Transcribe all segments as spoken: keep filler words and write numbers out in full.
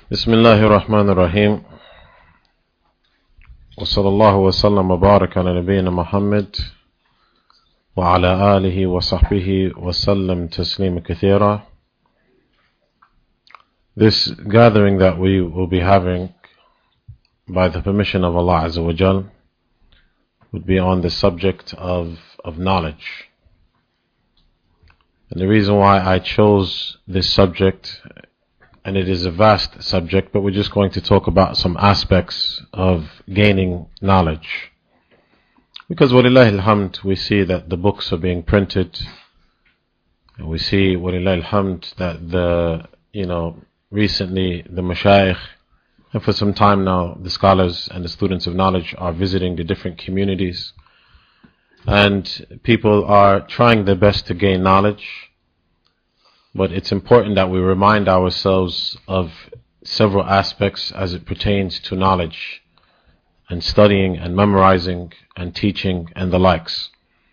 بسم الله الرحمن الرحيم وصلى الله وسلم وبارك على نبينا محمد وعلى آله وصحبه وسلم تسليما كثيرا. This gathering that we will be having by the permission of Allah Azza wa Jal would be on the subject of, of knowledge. And the reason why I chose this subject, and it is a vast subject, but we're just going to talk about some aspects of gaining knowledge. Because walillahi alhamd, we see that the books are being printed, and we see walillahi alhamd that the, you know, recently the mashayikh, and for some time now, the scholars and the students of knowledge are visiting the different communities, and people are trying their best to gain knowledge. But it's important that we remind ourselves of several aspects as it pertains to knowledge and studying and memorizing and teaching and the likes.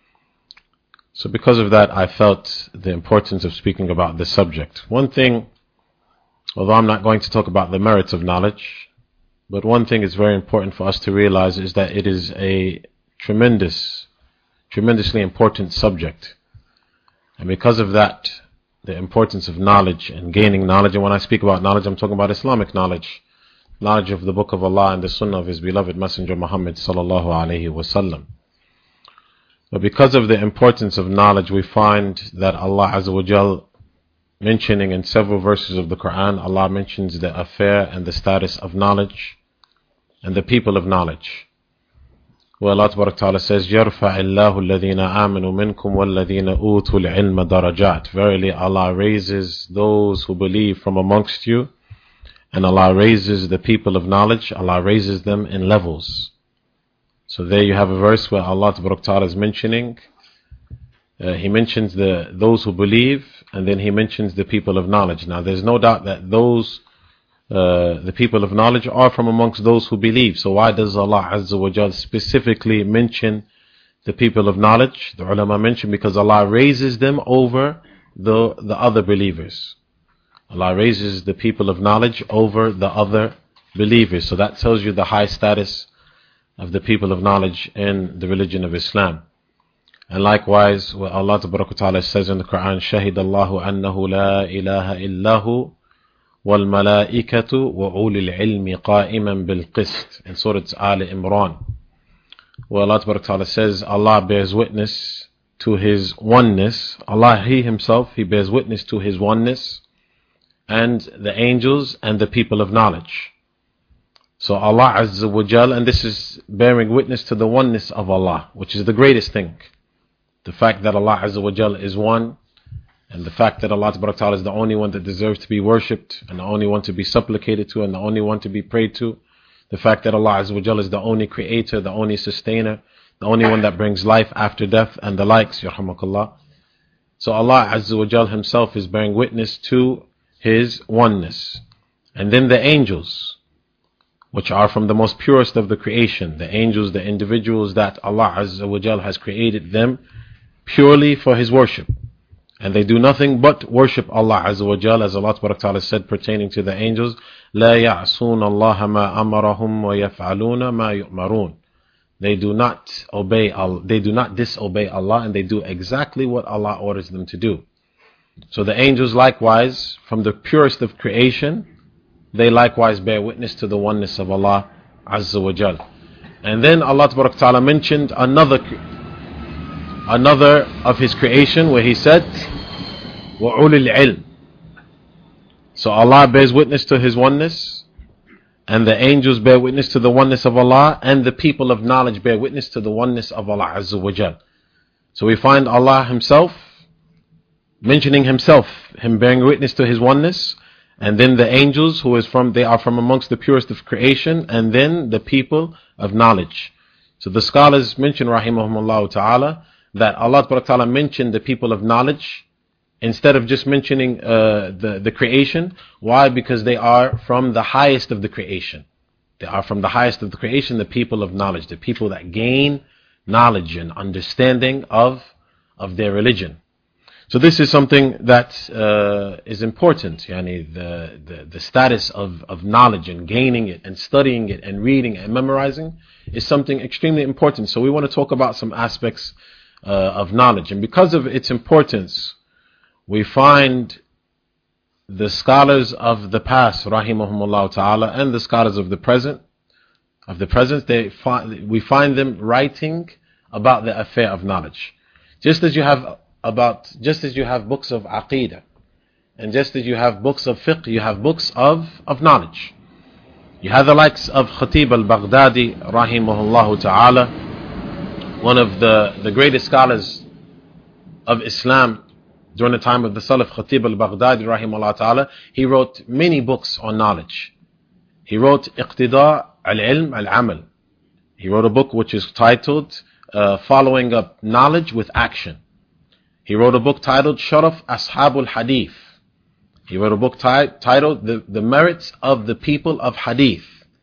So because of that, I felt the importance of speaking about this subject. One thing, although I'm not going to talk about the merits of knowledge, but one thing is very important for us to realize is that it is a tremendous, tremendously important subject. And because of that, the importance of knowledge and gaining knowledge, and when I speak about knowledge, I'm talking about Islamic knowledge, knowledge of the Book of Allah and the Sunnah of His beloved Messenger Muhammad sallallahu alaihi wasallam. But because of the importance of knowledge, we find that Allah Azza wa Jal mentioning in several verses of the Quran, Allah mentions the affair and the status of knowledge and the people of knowledge. Where Allah Tabarak Ta'ala says, يَرْفَعِ اللَّهُ الَّذِينَ آمَنُوا مِنْكُمْ وَالَّذِينَ أُوتُوا الْعِلْمَ دَرَجَاتٍ. Verily Allah raises those who believe from amongst you, and Allah raises the people of knowledge, Allah raises them in levels. So there you have a verse where Allah Tabarak Ta'ala is mentioning, uh, He mentions the those who believe, and then He mentions the people of knowledge. Now there's no doubt that those Uh, the people of knowledge are from amongst those who believe. So why does Allah Azza wa Jal specifically mention the people of knowledge? The ulama mention because Allah raises them over the, the other believers. Allah raises the people of knowledge over the other believers. So that tells you the high status of the people of knowledge in the religion of Islam. And likewise, what Allah Ta'ala says in the Quran, شَهِدَ اللَّهُ أَنَّهُ لَا إِلَهَ إِلَّا هُ وَالْمَلَائِكَةُ وَأُولِي الْعِلْمِ قَائِمًا بِالْقِسْطِ in Surah Al Imran, where Allah Ta'ala says Allah bears witness to His oneness. Allah, He Himself, He bears witness to His oneness, and the angels and the people of knowledge. So Allah Azza wa Jal, and this is bearing witness to the oneness of Allah, which is the greatest thing. The fact that Allah Azza wa Jal is one, and the fact that Allah Ta'ala is the only one that deserves to be worshipped, and the only one to be supplicated to, and the only one to be prayed to. The fact that Allah Azza wa Jal is the only creator, the only sustainer, the only one that brings life after death, and the likes, yarhamakallah. So Allah Azza wa Jal Himself is bearing witness to His oneness. And then the angels, which are from the most purest of the creation, the angels, the individuals that Allah Azza wa Jal has created them purely for His worship. And they do nothing but worship Allah Azza wa Jal, as Allah Ta'ala said pertaining to the angels, لا يعصون الله ما أمرهم ويفعلون ما يؤمرون. They do not obey Allah, they do not disobey Allah, and they do exactly what Allah orders them to do. So the angels likewise, from the purest of creation, they likewise bear witness to the oneness of Allah Azza wa Jal. And then Allah Ta'ala mentioned another Another of His creation where He said, وَعُلِ الْعِلْمِ. So Allah bears witness to His oneness, and the angels bear witness to the oneness of Allah, and the people of knowledge bear witness to the oneness of Allah Azza wa Jal. So we find Allah Himself mentioning Himself, Him bearing witness to His oneness, and then the angels who is from, they are from amongst the purest of creation, and then the people of knowledge. So the scholars mention, rahimahumullah ta'ala, that Allah Ta'ala mentioned the people of knowledge instead of just mentioning uh, the, the creation. Why? Because they are from the highest of the creation. They are from the highest of the creation, the people of knowledge, the people that gain knowledge and understanding of, of their religion. So this is something that uh, is important. Yani the, the, the status of, of knowledge and gaining it and studying it and reading and memorizing is something extremely important. So we want to talk about some aspects uh, of knowledge. And because of its importance, we find the scholars of the past, rahimahumullah ta'ala, and the scholars of the present, of the present, they find, we find them writing about the affair of knowledge. Just as you have about, just as you have books of aqeedah, and just as you have books of fiqh, you have books of, of knowledge. You have the likes of Khatib al-Baghdadi, rahimahullah ta'ala, one of the, the greatest scholars of Islam during the time of the Salaf, Khatib al-Baghdadi, rahimahullah ta'ala. He wrote many books on knowledge. He wrote Iqtida al-Ilm al-Amal. He wrote a book which is titled uh, Following Up Knowledge with Action. He wrote a book titled Sharaf Ashabul Hadith. He wrote a book ti- titled the, the Merits of the People of Hadith.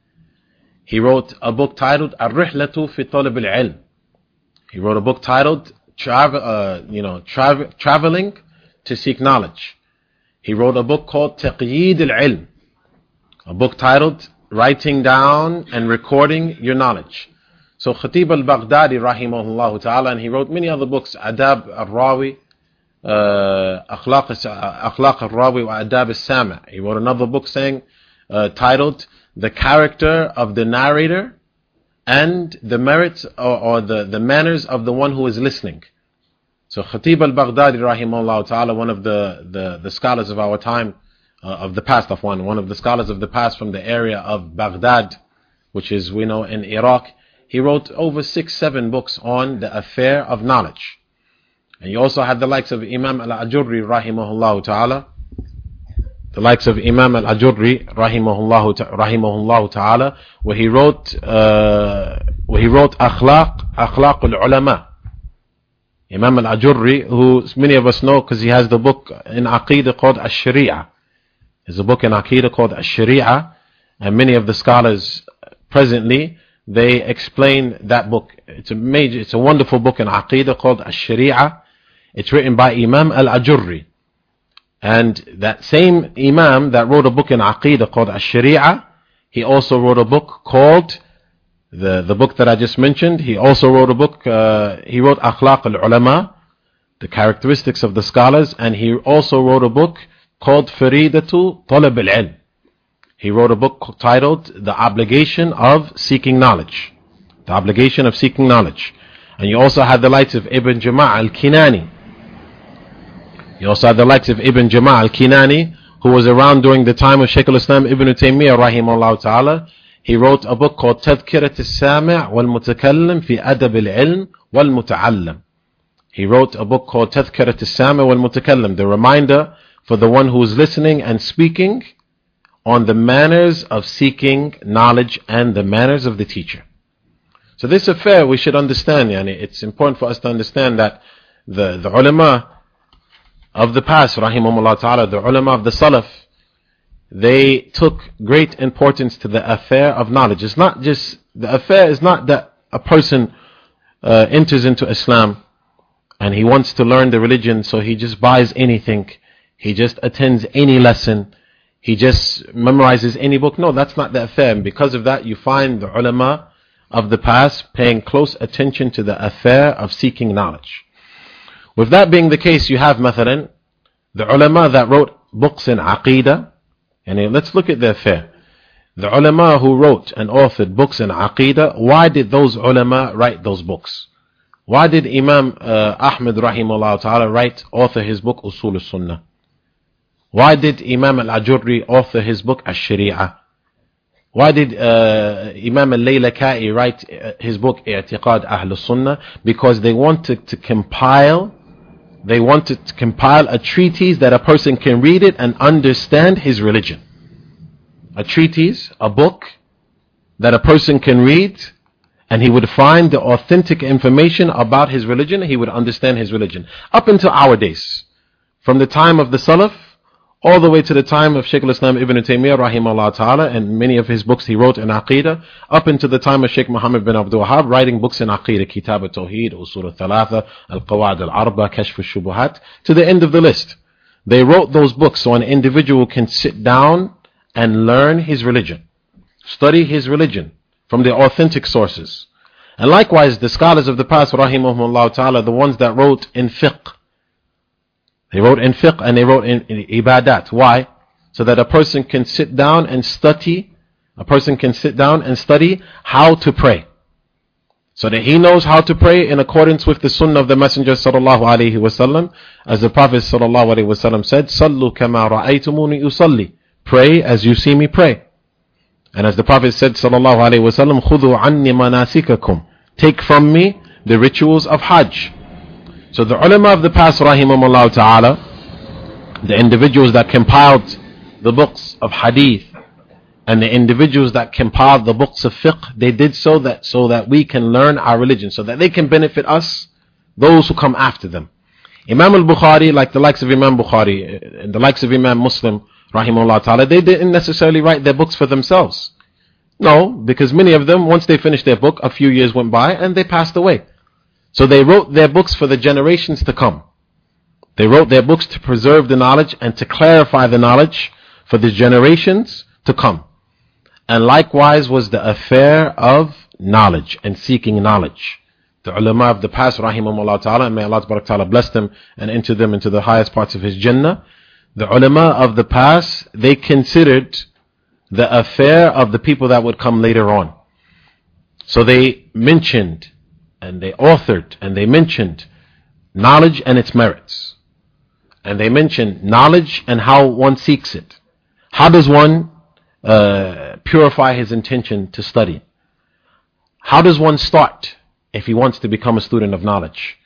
He wrote a book titled Ar-Rihlatu fi Talab al-Ilm. He wrote a book titled Travel, uh, you know, tra- Traveling to Seek Knowledge. He wrote a book called Taqyeed al-Ilm, a book titled Writing Down and Recording Your Knowledge. So Khatib al-Baghdadi rahimahullah ta'ala, and he wrote many other books, Adab al-Rawi, uh, Akhlaq al-Rawi wa Adab al-Sami'. He wrote another book saying, uh, titled The Character of the Narrator and the Merits or, or the, the Manners of the One who is Listening. So Khatib al-Baghdadi rahimahullah ta'ala, one of the, the, the scholars of our time, uh, of the past of one, one of the scholars of the past from the area of Baghdad, which is, we know, in Iraq. He wrote over six, seven books on the affair of knowledge. And you also have the likes of Imam al-Ajurri rahimahullah ta'ala, the likes of Imam al-Ajurri rahimahullah, rahimahullah ta'ala, where he wrote, uh, where he wrote Akhlaq, Akhlaq al-Ulama. Imam al-Ajurri, who many of us know because he has the book in Aqeedah called Ash-Shari'ah. There's a book in Aqeedah called Ash-Shari'ah, and many of the scholars presently, they explain that book. It's a major, it's a wonderful book in Aqeedah called Ash-Shari'ah. It's written by Imam al-Ajurri. And that same Imam that wrote a book in Aqeedah called Ash-Shari'ah, he also wrote a book called, the, the book that I just mentioned, he also wrote a book, uh, he wrote Akhlaq al-Ulama, the characteristics of the scholars, and he also wrote a book called Faridatu Talab al-Ilm. He wrote a book titled The Obligation of Seeking Knowledge. The Obligation of Seeking Knowledge. And you also have the likes of Ibn Jama' al-Kinani. You also have the likes of Ibn Jama' al-Kinani, who was around during the time of Shaykh al-Islam Ibn Taymiyyah rahimahullah ta'ala. He wrote a book called Tadhkirat al-Sami' wal-Mutakallim fi Adab al-Ilm wal-Muta'allam. He wrote a book called Tadhkirat al-Sami' wal-Mutakallim, the reminder for the one who is listening and speaking on the manners of seeking knowledge and the manners of the teacher. So this affair we should understand, yani it's important for us to understand that the, the ulama of the past, rahimahumullah ta'ala, the ulama of the salaf, they took great importance to the affair of knowledge. It's not just, the affair is not that a person uh, enters into Islam and he wants to learn the religion, so he just buys anything, he just attends any lesson, he just memorizes any book. No, that's not the affair. And because of that, you find the ulama of the past paying close attention to the affair of seeking knowledge. With that being the case, you have, mathalan, the ulama that wrote books in Aqeedah. And let's look at the affair. The ulama who wrote and authored books in Aqeedah, why did those ulama write those books? Why did Imam uh, Ahmad rahimahullah ta'ala write, author his book Usul al-Sunnah? Why did Imam al-Ajurri author his book Ash-Shari'ah? Why did uh, Imam al-Laylaka'i write his book I'tiqad Ahl al-Sunnah? Because they wanted to compile, they wanted to compile a treatise that a person can read it and understand his religion. A treatise, a book that a person can read and he would find the authentic information about his religion, he would understand his religion. Up until our days, from the time of the Salaf, all the way to the time of Shaykh al-Islam Ibn Taymiyyah rahimahullah ta'ala, and many of his books he wrote in Aqeedah, up into the time of Shaykh Muhammad bin Abdul Wahhab, writing books in Aqeedah, Kitab al-Tawheed, Usul al-Thalatha, Al-Qawa'id al-Arba, Kashf al-Shubuhat, to the end of the list. They wrote those books so an individual can sit down and learn his religion, study his religion from the authentic sources. And likewise, the scholars of the past, rahimahumullah ta'ala, the ones that wrote in fiqh, they wrote in fiqh and they wrote in, in ibadat. Why? So that a person can sit down and study, a person can sit down and study how to pray. So that he knows how to pray in accordance with the sunnah of the Messenger sallallahu alaihi wasallam. As the Prophet sallallahu alaihi wasallam said, Sallu kama ra'aytumuni usalli. Pray as you see me pray. And as the Prophet said sallallahu alaihi wasallam, Khudhu anni manasikakum. Take from me the rituals of Hajj. So the ulama of the past, rahimahumullah ta'ala, the individuals that compiled the books of hadith and the individuals that compiled the books of fiqh, they did so that so that we can learn our religion, so that they can benefit us, those who come after them. Imam al-Bukhari, like the likes of Imam Bukhari and the likes of Imam Muslim, rahimahullah ta'ala, they didn't necessarily write their books for themselves. No, because many of them, once they finished their book, a few years went by and they passed away. So they wrote their books for the generations to come. They wrote their books to preserve the knowledge and to clarify the knowledge for the generations to come. And likewise was the affair of knowledge and seeking knowledge. The ulama of the past, rahimahumullah ta'ala, and may Allah ta'ala bless them and enter them into the highest parts of His Jannah. The ulama of the past, they considered the affair of the people that would come later on. So they mentioned and they authored and they mentioned knowledge and its merits. And they mentioned knowledge and how one seeks it. How does one uh, purify his intention to study? How does one start if he wants to become a student of knowledge?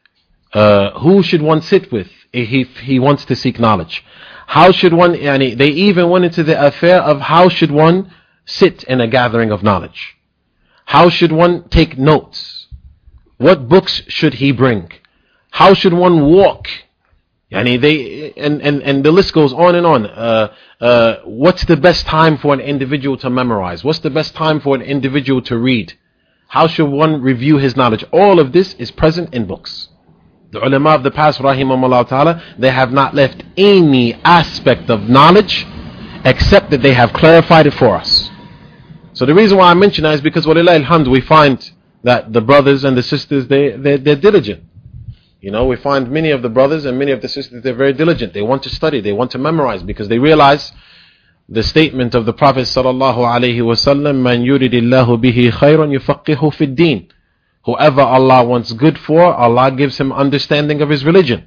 Uh, who should one sit with if he, if he wants to seek knowledge? How should one, yani, they even went into the affair of how should one sit in a gathering of knowledge? How should one take notes? What books should he bring? How should one walk? Yani they, and, and, and the list goes on and on. Uh, uh, what's the best time for an individual to memorize? What's the best time for an individual to read? How should one review his knowledge? All of this is present in books. The ulama of the past, rahimahumullah ta'ala, they have not left any aspect of knowledge except that they have clarified it for us. So the reason why I mention that is because, walillahi alhamd, we find that the brothers and the sisters, they, they, they're diligent. You know, we find many of the brothers and many of the sisters, they're very diligent. They want to study, they want to memorize, because they realize the statement of the Prophet sallallahu alaihi wasallam, Man yuridillahu bihi khayran yufaqihu fid din. Whoever Allah wants good for, Allah gives him understanding of his religion.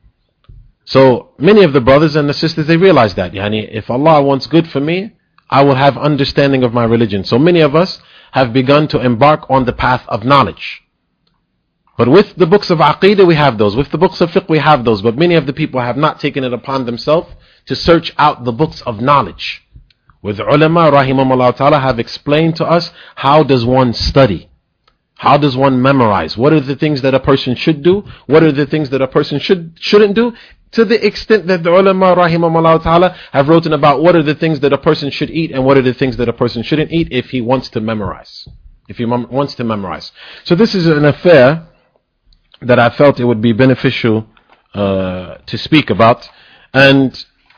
So many of the brothers and the sisters, they realize that. Yani, if Allah wants good for me, I will have understanding of my religion. So many of us have begun to embark on the path of knowledge. But with the books of Aqeedah, we have those. With the books of fiqh, we have those. But many of the people have not taken it upon themselves to search out the books of knowledge. With the ulama, rahimahumullah ta'ala, have explained to us how does one study? How does one memorize? What are the things that a person should do? What are the things that a person should, shouldn't do? To the extent that the ulama, rahimahumullah ta'ala, have written about what are the things that a person should eat and what are the things that a person shouldn't eat if he wants to memorize. If he mem- wants to memorize. So this is an affair that I felt it would be beneficial uh, to speak about. And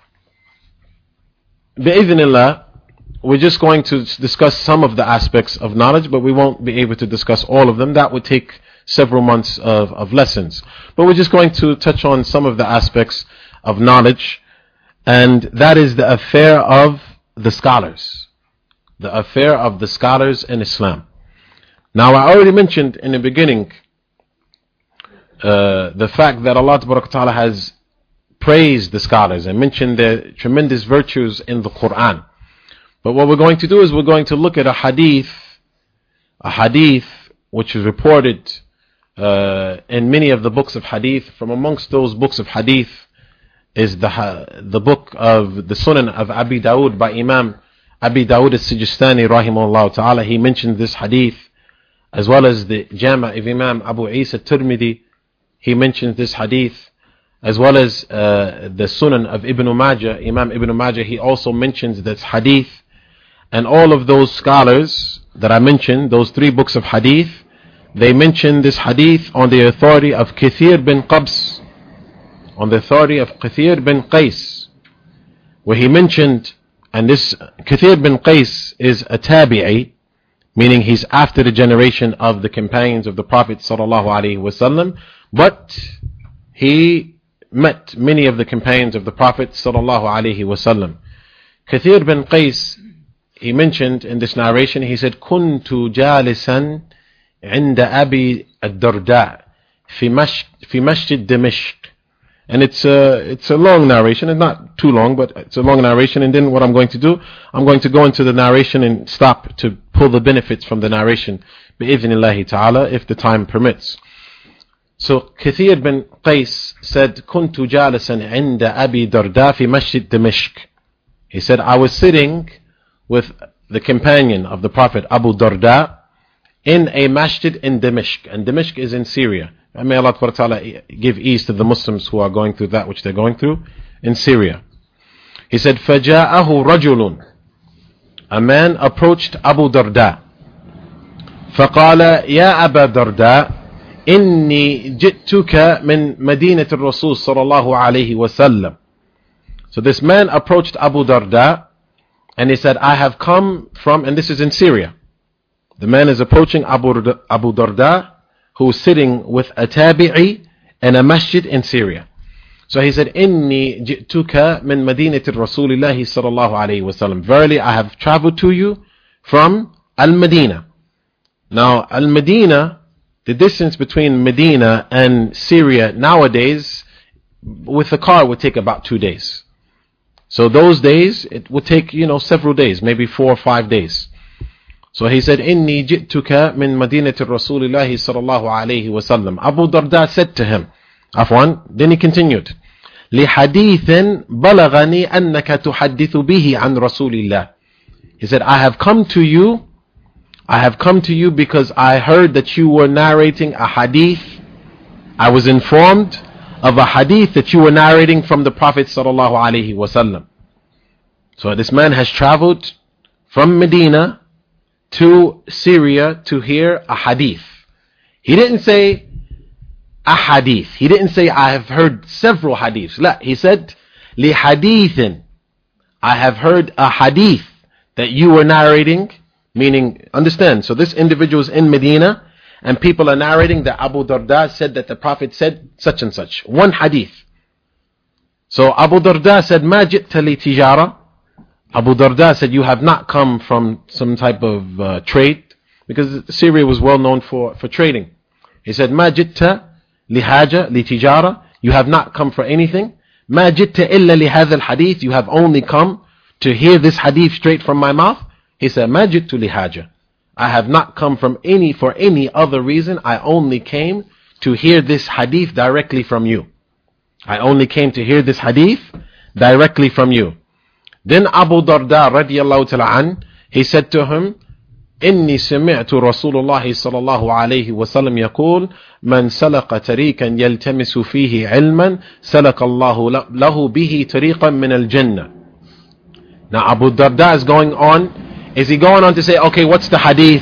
bi'idhnillah, we're just going to discuss some of the aspects of knowledge, but we won't be able to discuss all of them. That would take several months of, of lessons. But we're just going to touch on some of the aspects of knowledge, and that is the affair of the scholars. The affair of the scholars in Islam. Now, I already mentioned in the beginning uh, the fact that Allah Ta'ala has praised the scholars and mentioned their tremendous virtues in the Quran. But what we're going to do is we're going to look at a hadith, a hadith which is reported uh, in many of the books of hadith. From amongst those books of hadith is the the book of the Sunan of Abi Dawood by Imam Abi Dawood as-Sijistani rahimahullah ta'ala. He mentioned this hadith, as well as the Jama' of Imam Abu Isa Tirmidhi. He mentions this hadith, as well as uh, the Sunan of Ibn Majah, Imam Ibn Majah, he also mentions this hadith. And all of those scholars that I mentioned, those three books of hadith, they mention this hadith on the authority of Kathir bin Qabs, on the authority of Kathir bin Qais, where he mentioned, and this Kathir bin Qais is a tabi'i, meaning he's after the generation of the companions of the Prophet sallallahu alaihi wasallam, but he met many of the companions of the Prophet sallallahu alaihi wasallam. Kathir bin Qais, he mentioned in this narration, he said, "Kuntu jalisan عند أبي الدرداء في مش في مسجد دمشق." And it's a, it's a long narration. It's not too long, but it's a long narration. And then what I'm going to do, I'm going to go into the narration and stop to pull the benefits from the narration, بإذن الله تعالى, if the time permits. So Kathir bin Qais said, كنت جالسا عند أبي درداء في مسجد دمشق. He said, I was sitting with the companion of the Prophet Abu Darda in a masjid in Dimashq, and Dimashq is in Syria. And may Allah Ta'ala give ease to the Muslims who are going through that which they're going through in Syria. He said, فَجَاءَهُ رَجُلٌ. A man approached Abu Darda. فَقَالَ يَا أَبَا دَرْدَاء إِنِّي جِئْتُكَ مِنْ مَدِينَةِ الرَّسُولِ صلى الله عليه وسلم. So this man approached Abu Darda and he said, I have come from, and this is in Syria. The man is approaching Abu, Abu Darda, who is sitting with a tabi'i in a masjid in Syria. So he said, Inni ji'tuka min madinati Rasulillahi sallallahu alayhi wasallam. Verily, I have traveled to you from Al-Madinah. Now, Al-Madinah, the distance between Medina and Syria nowadays, with a car would take about two days. So those days, it would take, you know, several days, maybe four or five days. So he said, Inni ji'tuka min madinati Rasulillahi sallallahu alayhi wasallam. Abu Darda said to him, Afwan, then he continued, لِحَدِيثٍ بَلَغَنِي أَنَّكَ تُحَدِّثُ بِهِ عَنْ رَسُولِ اللَّهِ. He said, I have come to you, I have come to you because I heard that you were narrating a hadith. I was informed of a hadith that you were narrating from the Prophet sallallahu alayhi wasallam. So this man has traveled from Medina to Syria to hear a hadith. He didn't say a hadith. He didn't say I have heard several hadiths. La, he said li hadithin. I have heard a hadith that you were narrating, meaning, understand, so this individual is in Medina and people are narrating that Abu Darda said that the Prophet said such and such. One hadith. So Abu Darda said, Ma ji'ta li tijara. Abu Darda said, you have not come from some type of uh, trade, because Syria was well known for, for trading. He said, Ma jitta li haja li tijara. You have not come for anything. Ma jitta illa li hadha al-hadith. You have only come to hear this hadith straight from my mouth. He said, Ma jittu li haja. I have not come from any for any other reason. I only came to hear this hadith directly from you. I only came to hear this hadith directly from you. Then Abu Darda radiyallahu ta'ala an, he said to him, إني سمعت رسول الله صلى الله عليه وسلم يقول من سلك طريقا يلتمس فيه علما سلك الله له به طريقا من الجنة. Now Abu Darda is going on. Is he going on to say, okay, what's the hadith?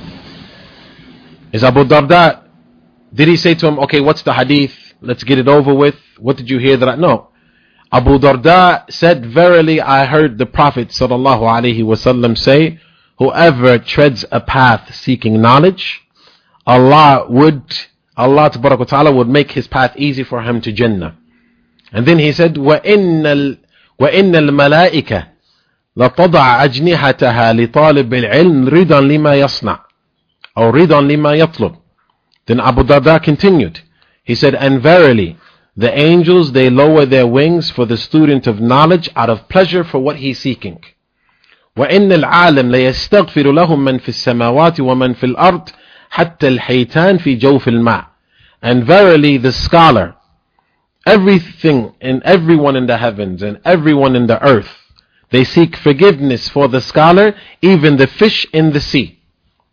Is Abu Darda, did he say to him, okay, what's the hadith? Let's get it over with. What did you hear that I know? Abu Darda said, verily I heard the Prophet sallallahu alaihi wasallam say, whoever treads a path seeking knowledge, Allah would, Allah ta'ala would make his path easy for him to Jannah. And then he said, وَإِنَّ الْمَلَائِكَةَ لَتَضَعْ أَجْنِحَتَهَا لِطَالِبِ الْعِلْمِ رِضًا لِمَا يَصْنَعُ أو رِضًا لِمَا يَطْلُبُ. Then Abu Darda continued. He said, and verily, the angels, they lower their wings for the student of knowledge out of pleasure for what he's seeking. وَإِنَّ الْعَالِمْ لَيَسْتَغْفِرُ لَهُمْ مَنْ فِي السَّمَاوَاتِ وَمَنْ فِي الْأَرْضِ حَتَّى الْحَيْتَانِ فِي جَوْفِ الْمَاءِ. And verily the scholar, everything and everyone in the heavens and everyone in the earth, they seek forgiveness for the scholar, even the fish in the sea.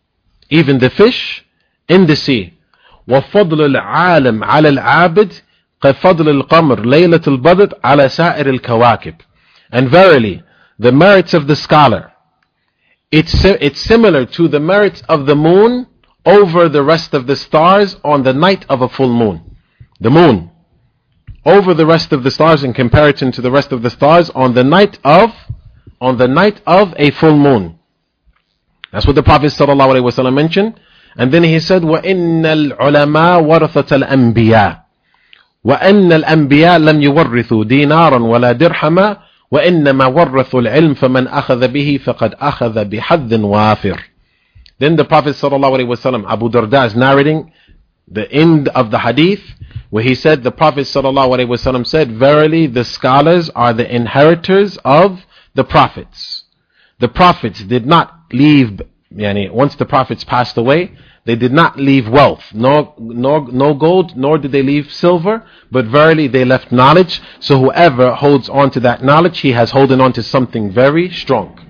Even the fish in the sea. وَفَضْلُ الْعَالِمْ عَلَى الْعَابِدِ كفضل القمر ليلة البدر على سائر الكواكب. And verily, the merits of the scholar, it's, it's similar to the merits of the moon over the rest of the stars on the night of a full moon. The moon over the rest of the stars in comparison to the rest of the stars on the night of on the night of a full moon. That's what the Prophet ﷺ mentioned. And then he said, وَإِنَّ الْعُلَمَاء وَرَثَةَ الْأَنْبِيَاءِ وَأَنَّ الْأَنْبِيَاء لَمْ يُوَرِّثُوا دِينَارًا وَلَا دِرْحَمًا وَإِنَّمَا وَرَّثُوا الْعِلْمَ فَمَنْ أَخَذَ بِهِ فَقَدْ أَخَذَ بِحَظٍّ وَافِرٍ. Then the Prophet ﷺ, Abu Darda, is narrating the end of the hadith, where he said, the Prophet ﷺ said, verily the scholars are the inheritors of the prophets. The prophets did not leave, yani, once the prophets passed away, they did not leave wealth, nor, nor, no gold, nor did they leave silver, but verily they left knowledge. So whoever holds on to that knowledge, he has holding on to something very strong.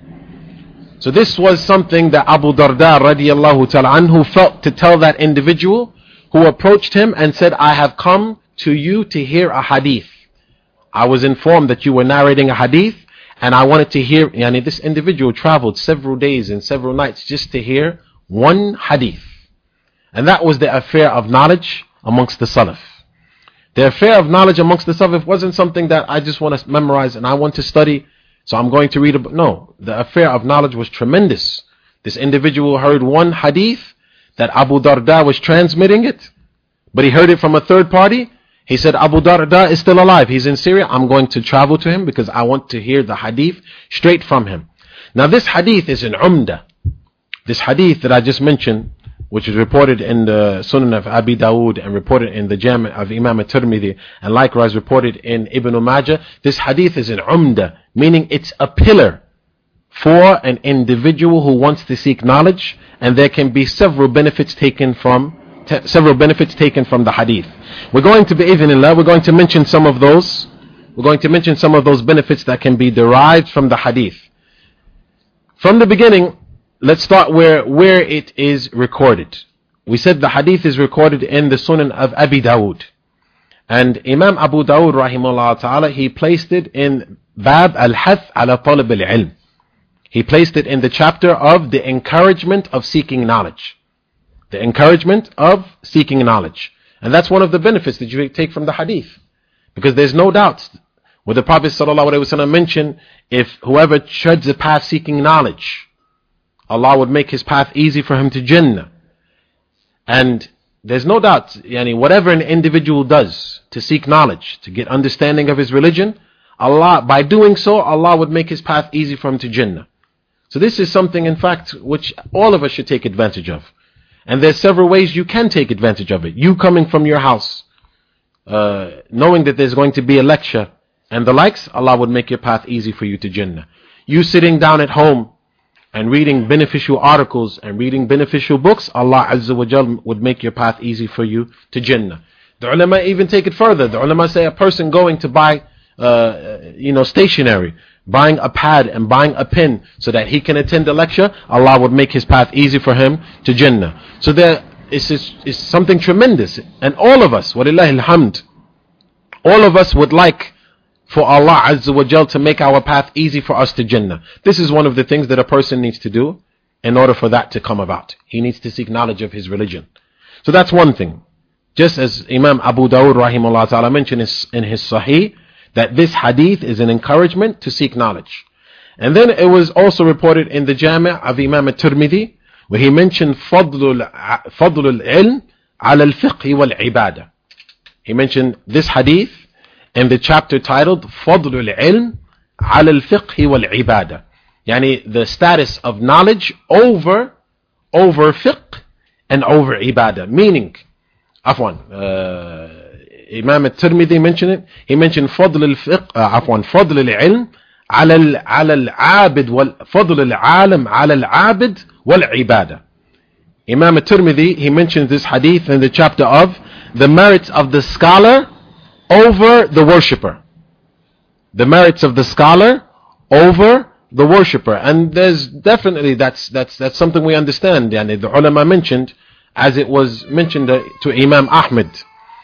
So this was something that Abu Darda radiallahu ta'ala anhu felt to tell that individual who approached him and said, I have come to you to hear a hadith. I was informed that you were narrating a hadith, and I wanted to hear, yani this individual traveled several days and several nights just to hear one hadith. And that was the affair of knowledge amongst the Salaf. The affair of knowledge amongst the Salaf wasn't something that I just want to memorize and I want to study, so I'm going to read a book. No, the affair of knowledge was tremendous. This individual heard one hadith that Abu Darda was transmitting it, but he heard it from a third party. He said, Abu Darda is still alive. He's in Syria. I'm going to travel to him because I want to hear the hadith straight from him. Now this hadith is an umda. This hadith that I just mentioned, which is reported in the Sunan of Abi Dawood and reported in the Jami' of Imam at-Tirmidhi and likewise reported in Ibn Majah, this hadith is an umda, meaning it's a pillar for an individual who wants to seek knowledge, and there can be several benefits taken from T- several benefits taken from the hadith. We're going to be, idhnillah, we're going to mention some of those. We're going to mention some of those benefits that can be derived from the hadith. From the beginning, let's start where, where it is recorded. We said the hadith is recorded in the Sunan of Abi Dawood. And Imam Abu Dawood, rahimahullah ta'ala, he placed it in Bab al-Hath ala Talib al-Ilm. He placed it in the chapter of the encouragement of seeking knowledge. The encouragement of seeking knowledge. And that's one of the benefits that you take from the hadith. Because there's no doubt, what the Prophet ﷺ mentioned, if whoever treads the path seeking knowledge, Allah would make his path easy for him to Jannah. And there's no doubt, yani, whatever an individual does to seek knowledge, to get understanding of his religion, Allah, by doing so, Allah would make his path easy for him to Jannah. So this is something, in fact, which all of us should take advantage of. And there's several ways you can take advantage of it. You coming from your house, uh, knowing that there's going to be a lecture and the likes, Allah would make your path easy for you to Jannah. You sitting down at home and reading beneficial articles and reading beneficial books, Allah Azza wa Jal would make your path easy for you to Jannah. The ulama even take it further. The ulama say a person going to buy, uh, you know, stationery, buying a pad and buying a pen so that he can attend the lecture, Allah would make his path easy for him to Jannah. So there is, is, is something tremendous. And all of us, walillahi alhamd, all of us would like for Allah Azza wa Jal to make our path easy for us to Jannah. This is one of the things that a person needs to do in order for that to come about. He needs to seek knowledge of his religion. So that's one thing. Just as Imam Abu Dawud rahimahullah ta'ala mentioned in his Sahih, that this hadith is an encouragement to seek knowledge. And then it was also reported in the Jami' of Imam at-Tirmidhi, where he mentioned Fadlul al-Ilm ala al-Fiqh wal-Ibadah. He mentioned this hadith in the chapter titled Fadlul Ilm ala al-Fiqh wal-Ibadah. Yani the status of knowledge over, over fiqh and over ibadah. Meaning, afwan, uh, Imam at-Tirmidhi mentioned it. He mentioned Fadl al-Fiqh, uh, afwan, Fadl al-Ilm ala al-Abid wal Fadl al-Alim ala al-Abid wal-Ibadah. Imam at-Tirmidhi, he mentions this hadith in the chapter of the merits of the scholar over the worshipper. The merits of the scholar over the worshipper. And there's definitely, that's that's that's something we understand. Yani the ulama mentioned, as it was mentioned to Imam Ahmed.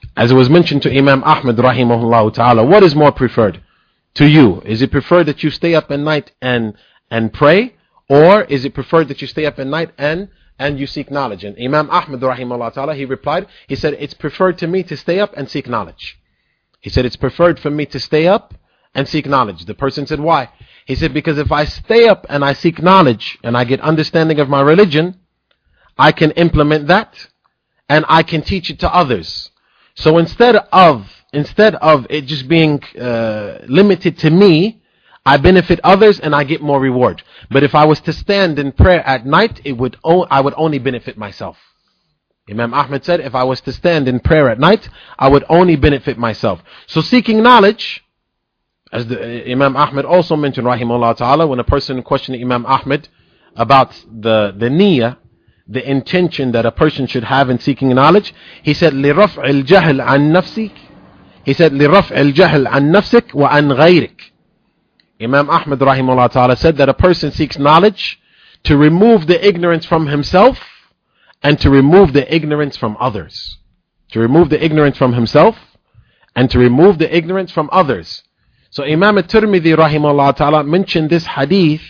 as it was mentioned to Imam Ahmad rahimahullah ta'ala, what is more preferred to you? Is it preferred that you stay up at night and and pray, or is it preferred that you stay up at night and and you seek knowledge? And Imam Ahmad rahimahullah ta'ala, he replied, he said, it's preferred to me to stay up and seek knowledge. He said, it's preferred for me to stay up and seek knowledge. The person said, why? He said, because if I stay up and I seek knowledge and I get understanding of my religion, I can implement that and I can teach it to others. So instead of instead of it just being uh, limited to me, I benefit others and I get more reward. But if I was to stand in prayer at night, it would o- I would only benefit myself. Imam Ahmad said, if I was to stand in prayer at night, I would only benefit myself. So seeking knowledge, as the, uh, Imam Ahmad also mentioned, rahimahullah ta'ala, when a person questioned Imam Ahmad about the, the niyyah, the intention that a person should have in seeking knowledge, he said, لِرَفْعِ الْجَهْلِ عَنْ نَفْسِكَ He said, لِرَفْعِ الْجَهْلِ عَنْ نَفْسِكَ وَعَنْ غَيْرِكَ Imam Ahmad rahimahullah ta'ala said that a person seeks knowledge to remove the ignorance from himself and to remove the ignorance from others. To remove the ignorance from himself and to remove the ignorance from others. So Imam at-Tirmidhi rahimahullah ta'ala mentioned this hadith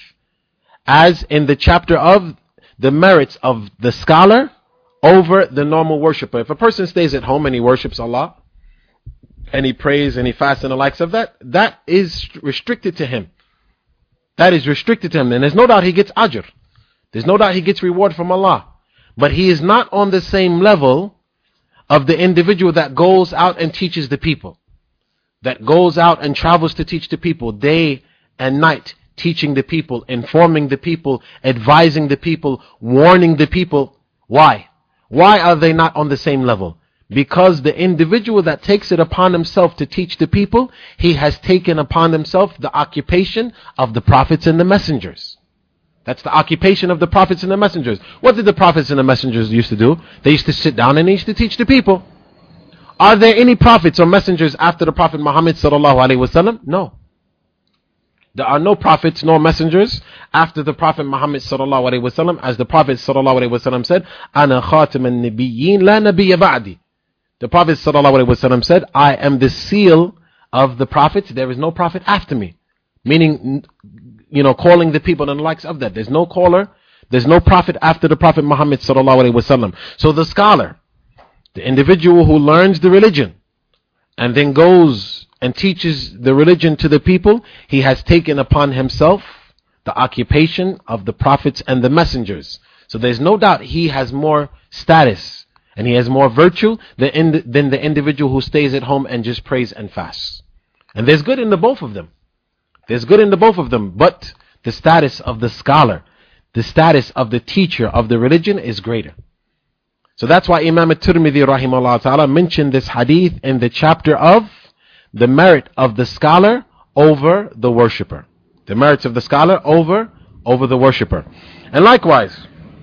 as in the chapter of the merits of the scholar over the normal worshipper. If a person stays at home and he worships Allah, and he prays and he fasts and the likes of that, that is restricted to him. That is restricted to him. And there's no doubt he gets ajr. There's no doubt he gets reward from Allah. But he is not on the same level of the individual that goes out and teaches the people. That goes out and travels to teach the people day and night, teaching the people, informing the people, advising the people, warning the people. Why? Why are they not on the same level? Because the individual that takes it upon himself to teach the people, he has taken upon himself the occupation of the prophets and the messengers. That's the occupation of the prophets and the messengers. What did the prophets and the messengers used to do? They used to sit down and they used to teach the people. Are there any prophets or messengers after the Prophet Muhammad sallallahu alaihi wasallam? No. There are no prophets nor messengers after the Prophet Muhammad sallallahu alaihi wasallam, as the Prophet sallallahu alaihi wasallam said, "Ana khatam an-nabiyyin la nabiyya ba'di." The Prophet sallallahu alaihi wasallam said, I am the seal of the prophets. There is no prophet after me. Meaning, you know, calling the people and the likes of that. There's no caller. There's no prophet after the Prophet Muhammad sallallahu alaihi wasallam. So the scholar, the individual who learns the religion and then goes and teaches the religion to the people, he has taken upon himself the occupation of the prophets and the messengers. So there's no doubt he has more status and he has more virtue than, than the individual who stays at home and just prays and fasts. And there's good in the both of them. There's good in the both of them. But the status of the scholar, the status of the teacher of the religion is greater. So that's why Imam at-Tirmidhi rahimahullah ta'ala mentioned this hadith in the chapter of the merit of the scholar over the worshipper. The merits of the scholar over, over the worshipper. And likewise,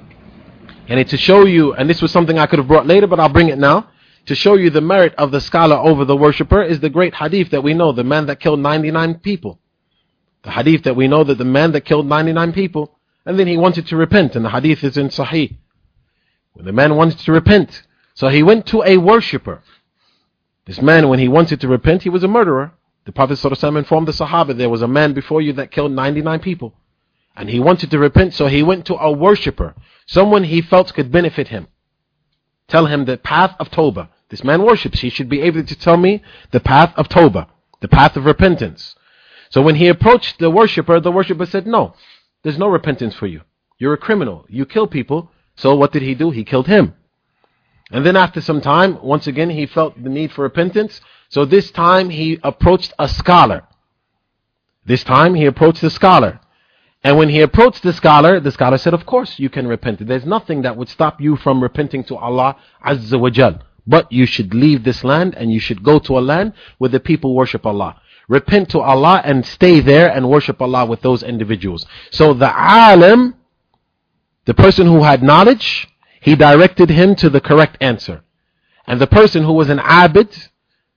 and to show you, and this was something I could have brought later, but I'll bring it now, to show you the merit of the scholar over the worshipper is the great hadith that we know, the man that killed ninety-nine people. The hadith that we know that the man that killed ninety-nine people, and then he wanted to repent, and the hadith is in Sahih. When the man wanted to repent, so he went to a worshipper. This man, when he wanted to repent, he was a murderer. The Prophet ﷺ informed the Sahaba, there was a man before you that killed ninety-nine people. And he wanted to repent, so he went to a worshipper. Someone he felt could benefit him. Tell him the path of Tawbah. This man worships. He should be able to tell me the path of Tawbah, the path of repentance. So when he approached the worshipper, the worshipper said, no, there's no repentance for you. You're a criminal. You kill people. So what did he do? He killed him. And then after some time, once again, he felt the need for repentance. So this time he approached a scholar. This time he approached the scholar. And when he approached the scholar, the scholar said, of course you can repent. There's nothing that would stop you from repenting to Allah Azza wa Jal. But you should leave this land and you should go to a land where the people worship Allah. Repent to Allah and stay there and worship Allah with those individuals. So the alim, the person who had knowledge, he directed him to the correct answer. And the person who was an abid,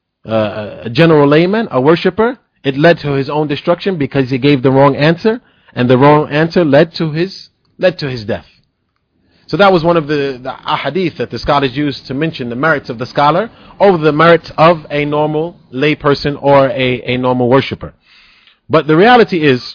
uh, a general layman, a worshipper, it led to his own destruction because he gave the wrong answer. And the wrong answer led to his led to his death. So that was one of the, the ahadith that the scholars used to mention the merits of the scholar over the merits of a normal lay person or a, a normal worshipper. But the reality is,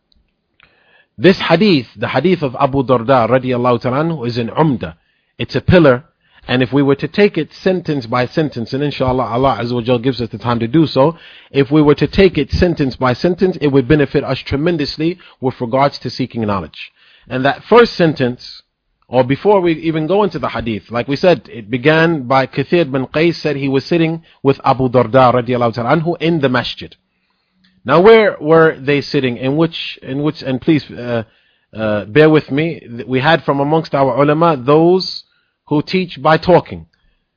this hadith, the hadith of Abu Darda radiallahu ta'ala anhu, is an umda. It's a pillar. And if we were to take it sentence by sentence, and inshallah Allah Azza wa Jal gives us the time to do so, if we were to take it sentence by sentence, it would benefit us tremendously with regards to seeking knowledge. And that first sentence, or before we even go into the hadith, like we said, it began by Kathir bin Qais said he was sitting with Abu Darda radiallahu ta'ala anhu in the masjid. Now where were they sitting? In which, in which, and please uh, uh, bear with me, we had from amongst our ulama those who teach by talking.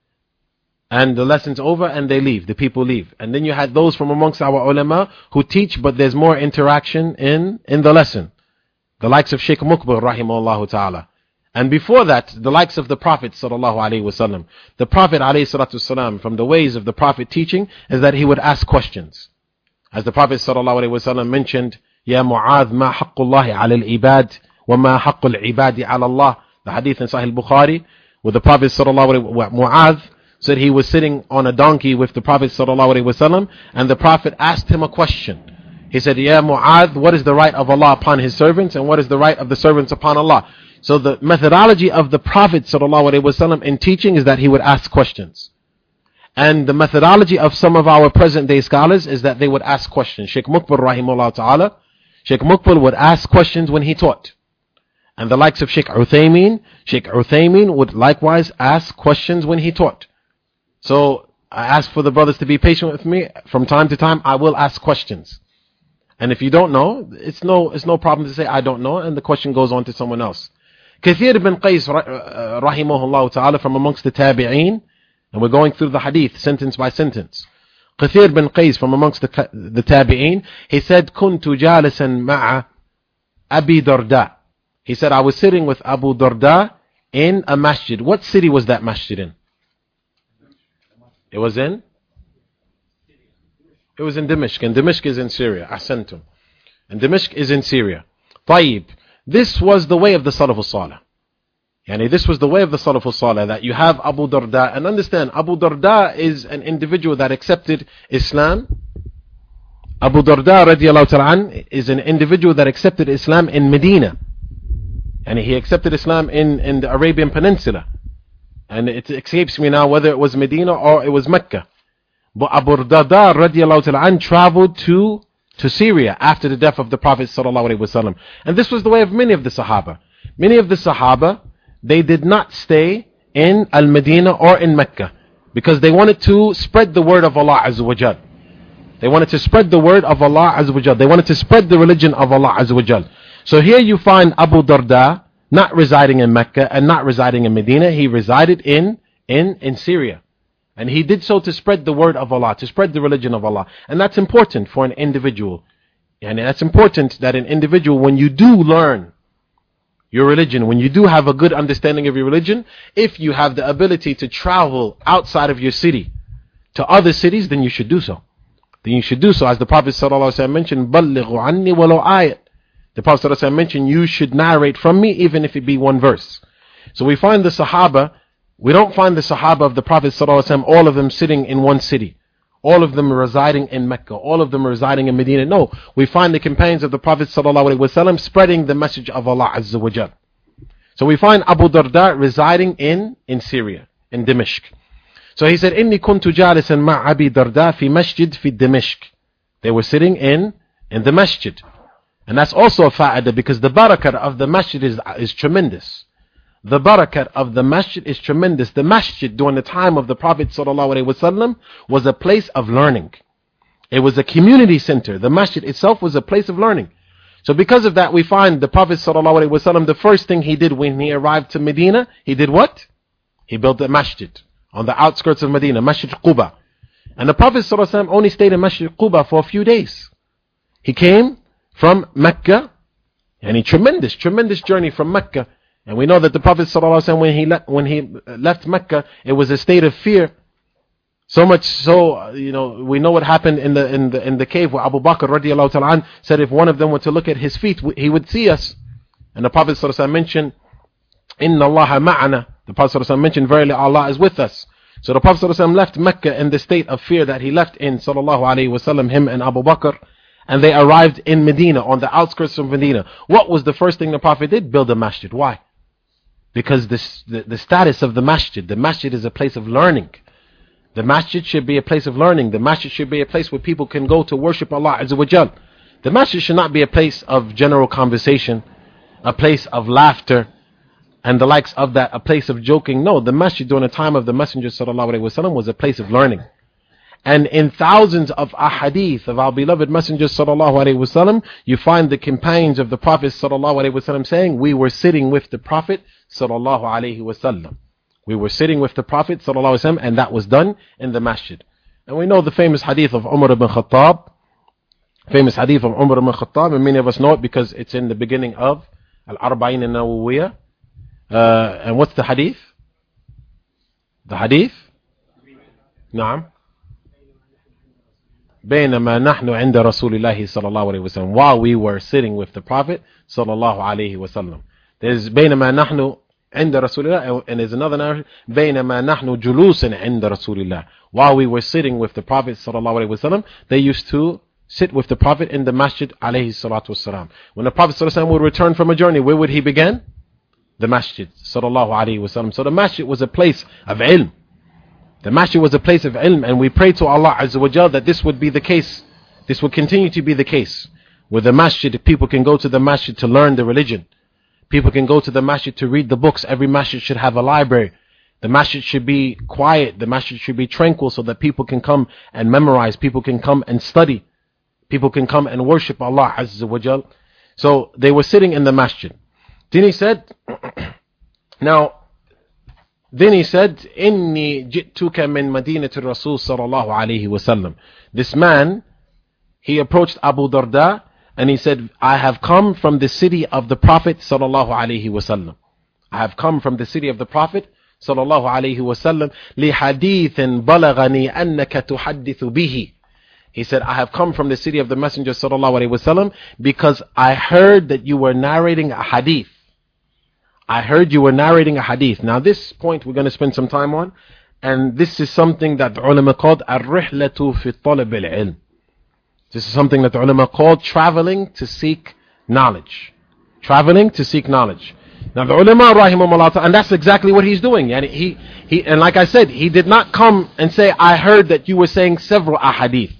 And the lesson's over and they leave, the people leave. And then you had those from amongst our ulama who teach but there's more interaction in, in the lesson. The likes of Sheikh Muqbil rahimahullah ta'ala. And before that, the likes of the Prophet sallallahu alaihi wasallam. The Prophet alayhi salatu wasalam, from the ways of the Prophet teaching is that he would ask questions. As the Prophet sallallahu alaihi wasallam mentioned, Ya Mu'adh, ma haqqullahi ala al-ibad, wa ma haqqul ibadi ala Allah. The hadith in Sahih Bukhari, where the Prophet sallallahu alaihi wasallam, Mu'adh said he was sitting on a donkey with the Prophet sallallahu alaihi wasallam, and the Prophet asked him a question. He said, Ya Mu'adh, what is the right of Allah upon His servants, and what is the right of the servants upon Allah? So the methodology of the Prophet ﷺ in teaching is that he would ask questions. And the methodology of some of our present day scholars is that they would ask questions. Sheikh Muqbil rahimahullah ta'ala, Sheikh Muqbil would ask questions when he taught. And the likes of Sheikh Uthaymeen, Sheikh Uthaymeen would likewise ask questions when he taught. So I ask for the brothers to be patient with me. From time to time I will ask questions. And if you don't know, it's no, it's no problem to say I don't know, and the question goes on to someone else. Kathir bin Qais rahimahullah ta'ala, from amongst the tabi'een, and we're going through the hadith sentence by sentence. Kathir bin Qais, from amongst the, the tabi'een, he said, Kuntu jalisan ma'a Abi Darda. He said, I was sitting with Abu Darda in a masjid. What city was that masjid in? It was in? It was in Dimashq, and Dimashq is in Syria. Ahsantum. And Dimashq is in Syria. Tayyib. This was the way of the Salaf al-Salih. Yani this was the way of the Salaf al-Salih, that you have Abu Darda. And understand, Abu Darda is an individual that accepted Islam. Abu Darda radiallahu ta'ala is an individual that accepted Islam in Medina. And he accepted Islam in, in the Arabian Peninsula. And it escapes me now whether it was Medina or it was Mecca. But Abu Darda radiallahu ta'ala traveled to to Syria after the death of the Prophet sallallahu alaihi wasallam. And this was the way of many of the Sahaba. Many of the Sahaba, they did not stay in Al-Medina or in Mecca because they wanted to spread the word of Allah Azza wa Jal. They wanted to spread the word of Allah Azza wa Jal. They wanted to spread the religion of Allah Azza wa Jal. So here you find Abu Darda not residing in Mecca and not residing in Medina. He resided in, in, in Syria. And he did so to spread the word of Allah, to spread the religion of Allah. And that's important for an individual. And that's important that an individual, when you do learn your religion, when you do have a good understanding of your religion, if you have the ability to travel outside of your city to other cities, then you should do so. Then you should do so. As the Prophet ﷺ mentioned, بَلِّغُ عَنِّي وَلَوْ آيَةٍ. The Prophet ﷺ mentioned, you should narrate from me even if it be one verse. So we find the Sahaba, we don't find the Sahaba of the Prophet ﷺ, all of them sitting in one city. All of them residing in Mecca. All of them residing in Medina. No, we find the companions of the Prophet ﷺ spreading the message of Allah Azza wa Jal. So we find Abu Darda residing in, in Syria, in Dimashq. So he said, إِنِّي كُنْتُ جَالِسًا مَعْ أَبِي دَرْدَى فِي مَسْجِدْ فِي Dimashq. They were sitting in, in the masjid. And that's also a fa'idah because the barakat of the masjid is, is tremendous. The barakat of the masjid is tremendous. The masjid during the time of the Prophet ﷺ was a place of learning. It was a community center. The masjid itself was a place of learning. So because of that, we find the Prophet ﷺ, the first thing he did when he arrived to Medina, he did what? He built a masjid on the outskirts of Medina, Masjid Quba. And the Prophet ﷺ only stayed in Masjid Quba for a few days. He came from Mecca, and a tremendous, tremendous journey from Mecca. And we know that the Prophet ﷺ, when he, le- when he left Mecca, it was a state of fear. So much so, you know, we know what happened in the in the in the cave where Abu Bakr radiallahu ta'ala said if one of them were to look at his feet, he would see us. And the Prophet ﷺ mentioned Inna Allaha ma'ana. The Prophet ﷺ mentioned, verily Allah is with us. So the Prophet ﷺ left Mecca in the state of fear that he left in, sallallahu alayhi wasallam, him and Abu Bakr, and they arrived in Medina, on the outskirts of Medina. What was the first thing the Prophet did? Build a masjid. Why? Because this, the, the status of the masjid, the masjid is a place of learning. The masjid should be a place of learning. The masjid should be a place where people can go to worship Allah Azza wa Jal. The masjid should not be a place of general conversation, a place of laughter, and the likes of that, a place of joking. No, the masjid during the time of the Messenger sallallahu alaihi wasallam was a place of learning. And in thousands of ahadith of our beloved Messenger sallallahu alaihi wasallam, you find the companions of the Prophet sallallahu alaihi wasallam saying, we were sitting with the Prophet sallallahu alaihi wasallam. We were sitting with the Prophet sallallahu alaihi wasallam, and that was done in the masjid. And we know the famous hadith of Umar ibn Khattab, famous hadith of Umar ibn Khattab, and many of us know it because it's in the beginning of Al-Arba'in al-Nawawiyah. Uh, and what's the hadith? The hadith? Naam. بينما نحن عند رسول الله صلى الله عليه وسلم. While we were sitting with the Prophet صلى الله عليه وسلم. There's بينما نحن عند رسول الله, and there's another narration بينما نحن جلوسا عند رسول الله. While we were sitting with the Prophet صلى الله عليه وسلم, they used to sit with the Prophet in the masjid عليه الصلاة والسلام. When the Prophet صلى الله عليه وسلم would return from a journey, where would he begin? The masjid sallallahu alaihi wasallam. So the masjid was a place of ilm. The masjid was a place of ilm, and we pray to Allah Azza wa Jal that this would be the case. This would continue to be the case. With the masjid, people can go to the masjid to learn the religion. People can go to the masjid to read the books. Every masjid should have a library. The masjid should be quiet. The masjid should be tranquil so that people can come and memorize. People can come and study. People can come and worship Allah Azza wa Jal. So they were sitting in the masjid. Then he said, now, then he said, Inni jituka min madinati Rasul sallallahu alayhi wasallam. This man, he approached Abu Darda and he said, I have come from the city of the Prophet sallallahu alayhi wasallam. I have come from the city of the Prophet sallallahu alayhi wasallam. Li hadithin balagani annaka tuhaddithu bihi. He said, I have come from the city of the Messenger sallallahu alayhi wasallam because I heard that you were narrating a hadith. I heard you were narrating a hadith. Now this point we're going to spend some time on, and this is something that the ulama called ar-rihlatu fi talab al-ilm. This is something that the ulama called traveling to seek knowledge. Traveling to seek knowledge. Now the ulama rahimahumullah, and that's exactly what he's doing. And he, he, and like I said, he did not come and say, I heard that you were saying several ahadith.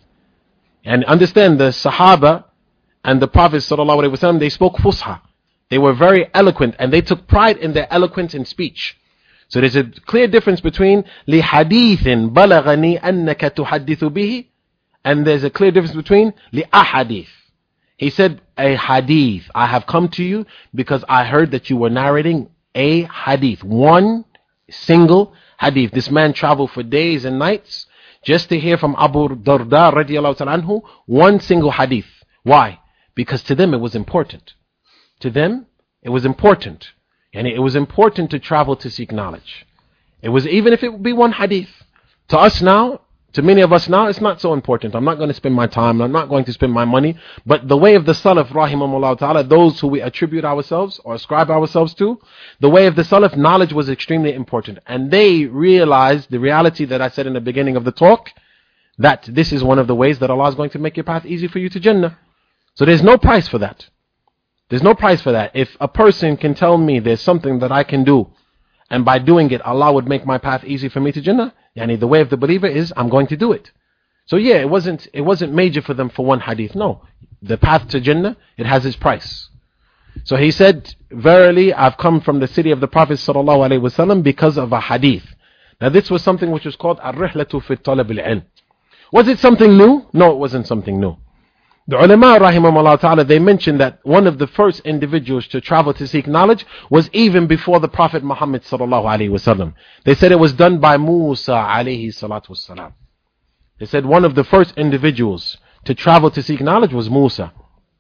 And understand, the Sahaba and the Prophet sallallahu alaihi wasallam, they spoke Fusha. They were very eloquent, and they took pride in their eloquence in speech. So there's a clear difference between li hadithin balagani annaka tuhaddithu bihi, and there's a clear difference between li ahadith. He said, a hadith. I have come to you because I heard that you were narrating a hadith. One single hadith. This man traveled for days and nights just to hear from Abu Darda radiallahu ta'ala anhu one single hadith. Why? Because to them it was important. To them, it was important. And it was important to travel to seek knowledge. It was, even if it would be one hadith. To us now, to many of us now, it's not so important. I'm not going to spend my time, I'm not going to spend my money. But the way of the Salaf, rahimahumullah ta'ala, those who we attribute ourselves or ascribe ourselves to, the way of the Salaf, knowledge was extremely important. And they realized the reality that I said in the beginning of the talk, that this is one of the ways that Allah is going to make your path easy for you to Jannah. So there's no price for that. There's no price for that. If a person can tell me there's something that I can do, and by doing it, Allah would make my path easy for me to Jannah, yani the way of the believer is, I'm going to do it. So yeah, it wasn't, it wasn't major for them for one hadith. No. The path to Jannah, it has its price. So he said, verily, I've come from the city of the Prophet sallallahu alaihi wasallam because of a hadith. Now this was something which was called ar-rihlatu fi talab al-ilm. Was it something new? No, it wasn't something new. The ulama rahimahumullah ta'ala, they mentioned that one of the first individuals to travel to seek knowledge was even before the Prophet Muhammad sallallahu alaihi wasallam. They said it was done by Musa alayhi salatu wassalam. They said one of the first individuals to travel to seek knowledge was Musa.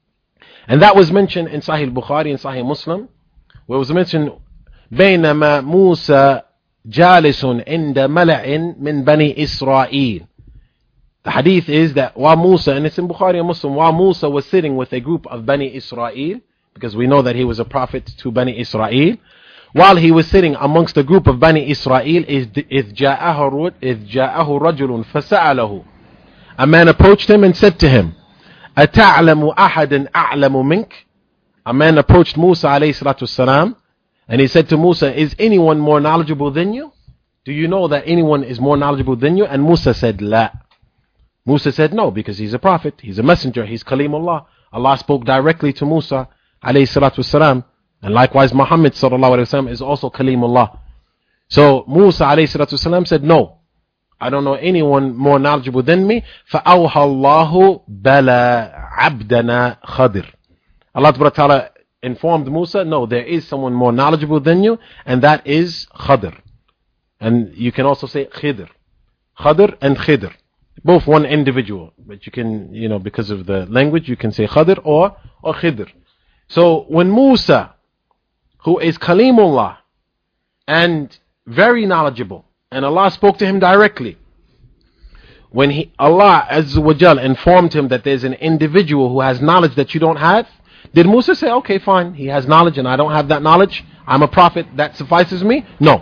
And that was mentioned in Sahih Bukhari and Sahih Muslim, where it was mentioned, بينما موسى جالس عند ملأ من بني إسرائيل. The hadith is that while Musa, and it's in Bukhari and Muslim, while Musa was sitting with a group of Bani Israel, because we know that he was a prophet to Bani Israel, while he was sitting amongst a group of Bani Israel, إِذْ جَاءَهُ رَجُلٌ فَسَأَلَهُ, a man approached him and said to him, أَتَعْلَمُ أَحَدًا أَعْلَمُ مِنْكَ? A man approached Musa alayhi salatu wasalam, and he said to Musa, is anyone more knowledgeable than you? Do you know that anyone is more knowledgeable than you? And Musa said, La. Musa said no, because he's a prophet, he's a messenger, he's Kalimullah. Allah spoke directly to Musa alayhi salatu wasalam, and likewise Muhammad sallallahu alayhi wasallam is also Kalimullah. So Musa alayhi salatu wasalam said, no, I don't know anyone more knowledgeable than me. فَأَوْهَى اللَّهُ بَلَا عَبْدَنَا خَضِرٍ. Allah Ta'ala informed Musa, no, there is someone more knowledgeable than you, and that is Khadr. And you can also say Khidr. Khadr and Khidr. Both one individual. But you can, you know, because of the language, you can say Khadr or, or Khidr. So when Musa, who is Kalimullah, and very knowledgeable, and Allah spoke to him directly, when he, Allah Azza wa Jal informed him that there's an individual who has knowledge that you don't have, did Musa say, okay, fine, he has knowledge and I don't have that knowledge, I'm a prophet, that suffices me? No.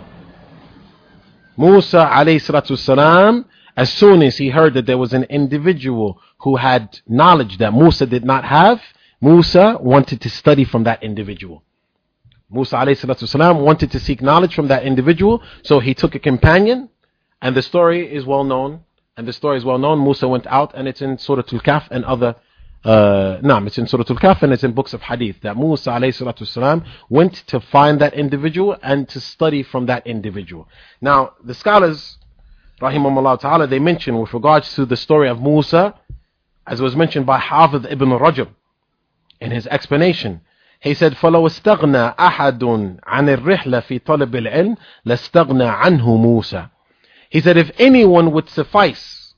Musa alayhi salatu salam, as soon as he heard that there was an individual who had knowledge that Musa did not have, Musa wanted to study from that individual. Musa alayhi salatu salam wanted to seek knowledge from that individual, so he took a companion, and the story is well known, and the story is well known. Musa went out, and it's in Surah Al-Kahf and other Uh, no, it's in Surah Al-Kahf and it's in books of hadith, that Musa alayhi salatu salam went to find that individual and to study from that individual. Now, the scholars, rahimahumullah ta'ala, they mention with regards to the story of Musa, as was mentioned by Hafidh ibn Rajab in his explanation. He said, فَلَوْ اسْتَغْنَى أَحَدٌ عَنِ الرِّحْلَةِ فِي طَلَبِ الْعِلْمِ لَاسْتَغْنَى عَنْهُ مُوسَى. He said, if anyone would suffice,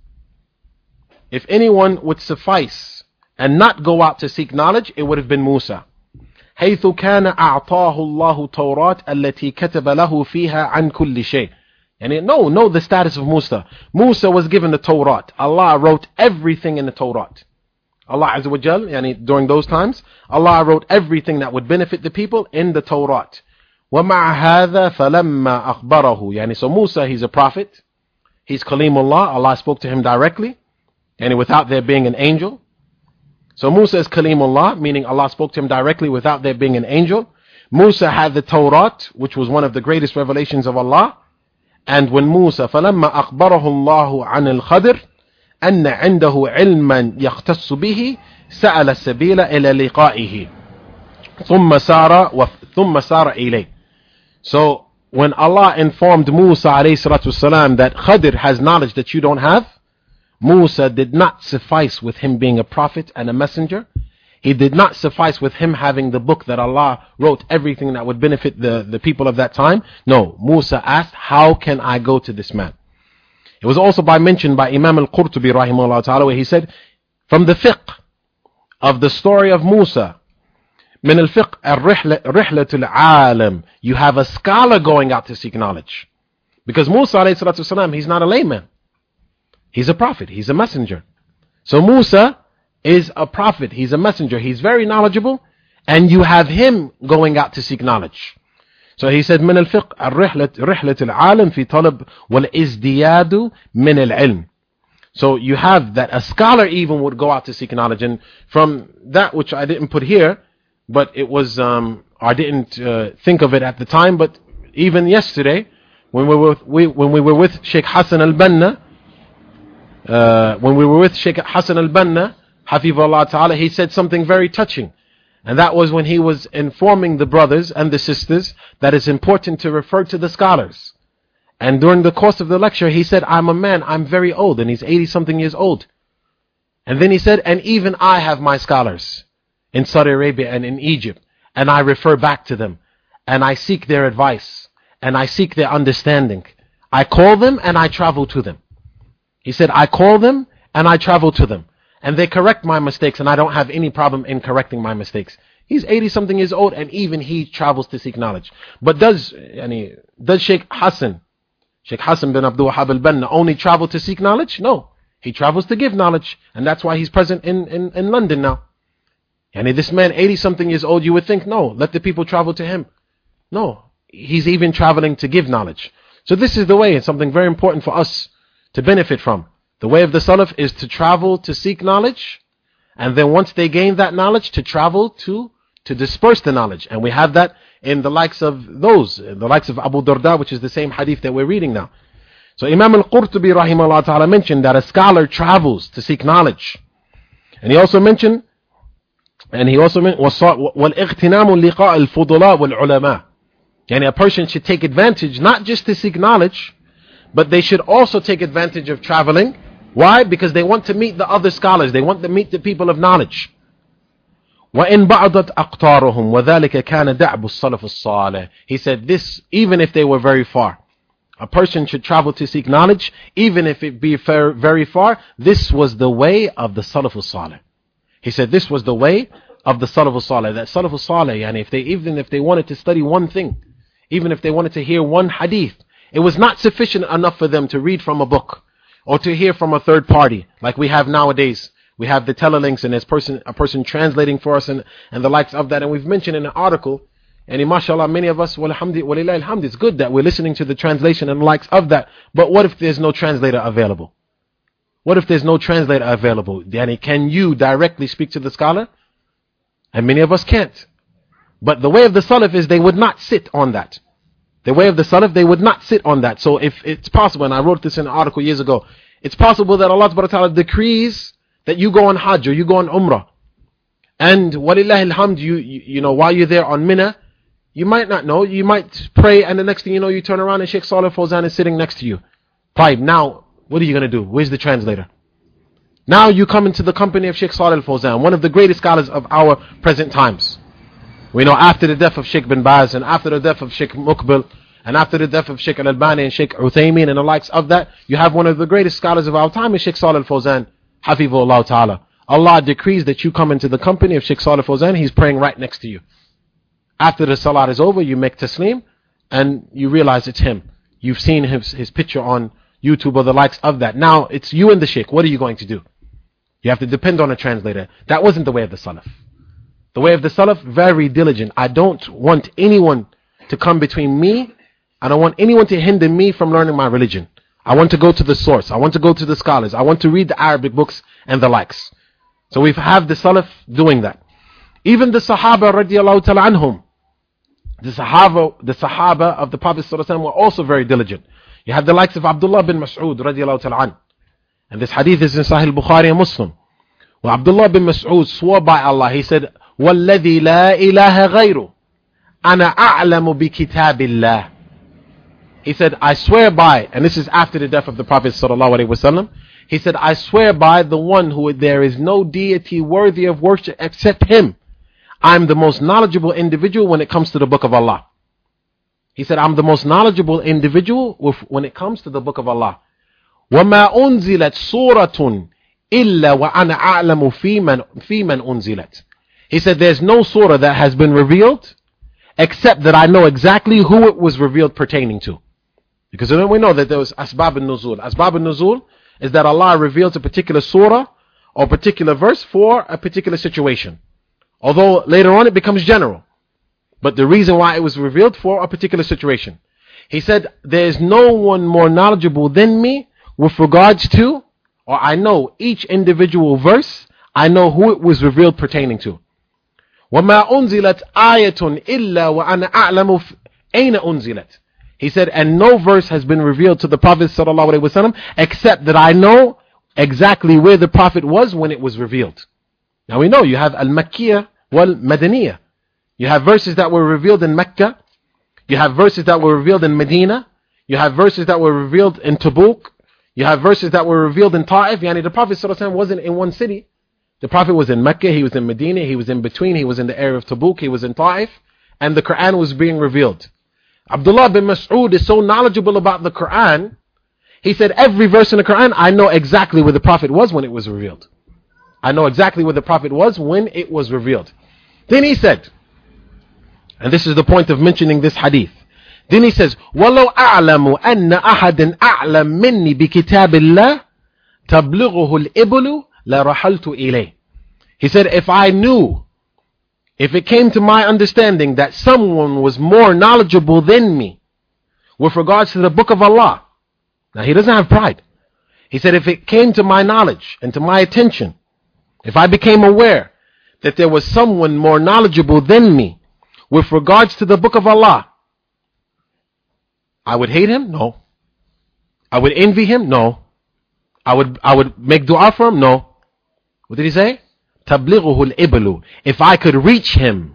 if anyone would suffice and not go out to seek knowledge, it would have been Musa. حيث كان أعطاه الله توراة التي كتب له فيها عن كل شيء. And no, no, the status of Musa. Musa was given the Torah. Allah wrote everything in the Torah. Allah Azza wa Jal, yani during those times, Allah wrote everything that would benefit the people in the Torah. وَمَعَ هَذَا فَلَمَّا أَخْبَرَهُ. Yani so Musa, he's a prophet. He's Kalimullah. Allah spoke to him directly, and without there being an angel. So Musa is Kalimullah, meaning Allah spoke to him directly without there being an angel. Musa had the Torah, which was one of the greatest revelations of Allah. And when Musa, فَلَمَّا أَخْبَرَهُ اللَّهُ عَنِ الْخَضِرِ أَنَّ عِنْدَهُ عِلْمًا يَخْتَصُّ بِهِ سَأَلَ السَّبِيلَ إِلَى لِقَائِهِ ثُمَّ سَارَ ثُمَّ سَارَ إِلَيْهِ. So when Allah informed Musa alayhi salatu wasalam that Khadr has knowledge that you don't have, Musa did not suffice with him being a prophet and a messenger. He did not suffice with him having the book that Allah wrote everything that would benefit the, the people of that time. No, Musa asked, how can I go to this man? It was also by mentioned by Imam al-Qurtubi rahimahullah ta'ala, where he said, from the fiqh of the story of Musa, min al-fiqh ar-rihlatul alam, you have a scholar going out to seek knowledge. Because Musa alayhi salatu wasalam, he's not a layman. He's a prophet, he's a messenger. So Musa is a prophet, he's a messenger, he's very knowledgeable, and you have him going out to seek knowledge. So he said, من الفقه رحلة العالم في طلب والازدياد من العلم. So you have that a scholar even would go out to seek knowledge. And from that, which I didn't put here, but it was, um, I didn't uh, think of it at the time, but even yesterday, when we were, we, when we were with Sheikh Hassan al-Banna, Uh, when we were with Sheikh Hassan al-Banna, Hafizahullah Ta'ala, he said something very touching. And that was when he was informing the brothers and the sisters that it's important to refer to the scholars. And during the course of the lecture, he said, I'm a man, I'm very old, and he's eighty something years old. And then he said, and even I have my scholars in Saudi Arabia and in Egypt, and I refer back to them, and I seek their advice, and I seek their understanding. I call them and I travel to them. He said, I call them and I travel to them, and they correct my mistakes, and I don't have any problem in correcting my mistakes. He's eighty something years old, and even he travels to seek knowledge. But does yani, does Sheikh Hassan, Sheikh Hassan bin Abdul Wahhab al-Banna only travel to seek knowledge? No. He travels to give knowledge, and that's why he's present in, in, in London now. Yani this man, eighty something years old, you would think, no, let the people travel to him. No. he's even traveling to give knowledge. So this is the way, it's something very important for us to benefit from. The way of the Salaf is to travel to seek knowledge, and then once they gain that knowledge, to travel to to disperse the knowledge. And we have that in the likes of those, the likes of Abu Darda, which is the same hadith that we're reading now. So Imam al-Qurtubi rahimahullah ta'ala mentioned that a scholar travels to seek knowledge. And he also mentioned, and he also mentioned, وَالْإِغْتِنَامُ لِقَاءِ الْفُضُلَاءِ وَالْعُلَمَاءِ. And a person should take advantage, not just to seek knowledge, but they should also take advantage of traveling. Why? Because they want to meet the other scholars. They want to meet the people of knowledge. وَإِنْ بَعْضَتْ أَقْطَارُهُمْ وَذَلِكَ كَانَ دَعْبُ الصَّلَفُ الصَّالِحِ. He said this, even if they were very far. A person should travel to seek knowledge, even if it be very far. This was the way of the Salaf al-Salih. He said this was the way of the Salaf al-Salih. That Salaf al-Salih, and if they, even if they wanted to study one thing, even if they wanted to hear one hadith, it was not sufficient enough for them to read from a book or to hear from a third party like we have nowadays. We have the telelinks and there's person, a person translating for us and, and the likes of that. And we've mentioned in an article, and mashallah, many of us, walhamdi, walillah alhamd, it's good that we're listening to the translation and the likes of that. But what if there's no translator available? What if there's no translator available? Yani, can you directly speak to the scholar? And many of us can't. But the way of the Salaf is they would not sit on that. The way of the Salaf, they would not sit on that. So if it's possible, and I wrote this in an article years ago, it's possible that Allah subhanahu wa ta'ala decrees that you go on Hajj or you go on Umrah. And walillahi alhamd, you, you, you know, while you're there on Mina, you might not know, you might pray and the next thing you know, you turn around and Sheikh Salih Fawzan is sitting next to you. Fine, now, what are you going to do? Where's the translator? Now you come into the company of Sheikh Salih Fawzan, one of the greatest scholars of our present times. We know after the death of Sheikh bin Baz and after the death of Sheikh Muqbil and after the death of Sheikh Al-Albani and Sheikh Uthaymeen and the likes of that, you have one of the greatest scholars of our time is Sheikh Salih Fawzan, Hafizahullah Ta'ala. Allah decrees that you come into the company of Sheikh Salih Fawzan, he's praying right next to you. After the salat is over, you make taslim and you realize it's him. You've seen his, his picture on YouTube or the likes of that. Now it's you and the Sheikh. What are you going to do? You have to depend on a translator. That wasn't the way of the Salaf. The way of the Salaf, very diligent. I don't want anyone to come between me. I don't want anyone to hinder me from learning my religion. I want to go to the source. I want to go to the scholars. I want to read the Arabic books and the likes. So we have the Salaf doing that. Even the Sahaba radiallahu ta'ala anhum, the Sahaba, the Sahaba of the Prophet sallallahu alaihi wasallam were also very diligent. You have the likes of Abdullah bin Mas'ud radiallahu ta'ala anhu. And this hadith is in Sahih Bukhari and Muslim. Well, Abdullah bin Mas'ud swore by Allah. He said, وَالَّذِي لَا إِلَهَ غَيْرُ أَنَا أَعْلَمُ بِكِتَابِ اللَّهِ. He said, I swear by, and this is after the death of the Prophet sallallahu alaihi wasallam. He said, I swear by the one who there is no deity worthy of worship except him. I'm the most knowledgeable individual when it comes to the book of Allah. He said, I'm the most knowledgeable individual when it comes to the book of Allah. وَمَا أُنزِلَتْ سُورَةٌ إِلَّا وَأَنَا أَعْلَمُ فِي مَنْ, فِي مَنْ أُنزِلَتْ. He said, there's no surah that has been revealed except that I know exactly who it was revealed pertaining to. Because then we know that there was Asbab al-Nuzul. Asbab al-Nuzul is that Allah reveals a particular surah or particular verse for a particular situation. Although later on it becomes general. But the reason why it was revealed for a particular situation. He said, there is no one more knowledgeable than me with regards to, or I know each individual verse, I know who it was revealed pertaining to. وَمَا أُنزِلَتْ آيَةٌ إِلَّا وَأَنَا أَعْلَمُ أَيْنَ أُنزِلَتْ. He said, and no verse has been revealed to the Prophet sallallahu alaihi wasallam except that I know exactly where the Prophet was when it was revealed. Now we know you have Al-Makkiyah wal-Madaniyah. You have verses that were revealed in Mecca. You have verses that were revealed in Medina. You have verses that were revealed in Tabuk. You have verses that were revealed in Ta'if. Yani the Prophet sallallahu alaihi wasallam wasn't in one city. The Prophet was in Mecca, he was in Medina, he was in between, he was in the area of Tabuk, he was in Ta'if, and the Quran was being revealed. Abdullah bin Mas'ud is so knowledgeable about the Quran, he said, every verse in the Quran, I know exactly where the Prophet was when it was revealed. I know exactly where the Prophet was when it was revealed. Then he said, and this is the point of mentioning this hadith, then he says, وَلَوْ أَعْلَمُ أَنَّ أَحَدًا أَعْلَمْ مِنِّي بِكِتَابِ اللَّهِ تَبْلِغُهُ الْإِبْلُ لَرَحَلْتُ إِلَيْهِ. He said, if I knew, if it came to my understanding that someone was more knowledgeable than me with regards to the book of Allah. Now he doesn't have pride. He said, if it came to my knowledge and to my attention, if I became aware that there was someone more knowledgeable than me with regards to the book of Allah, I would hate him? No. I would envy him? No. I would I would make dua for him? No. What did he say? Tablighuhu al-iblu. If I could reach him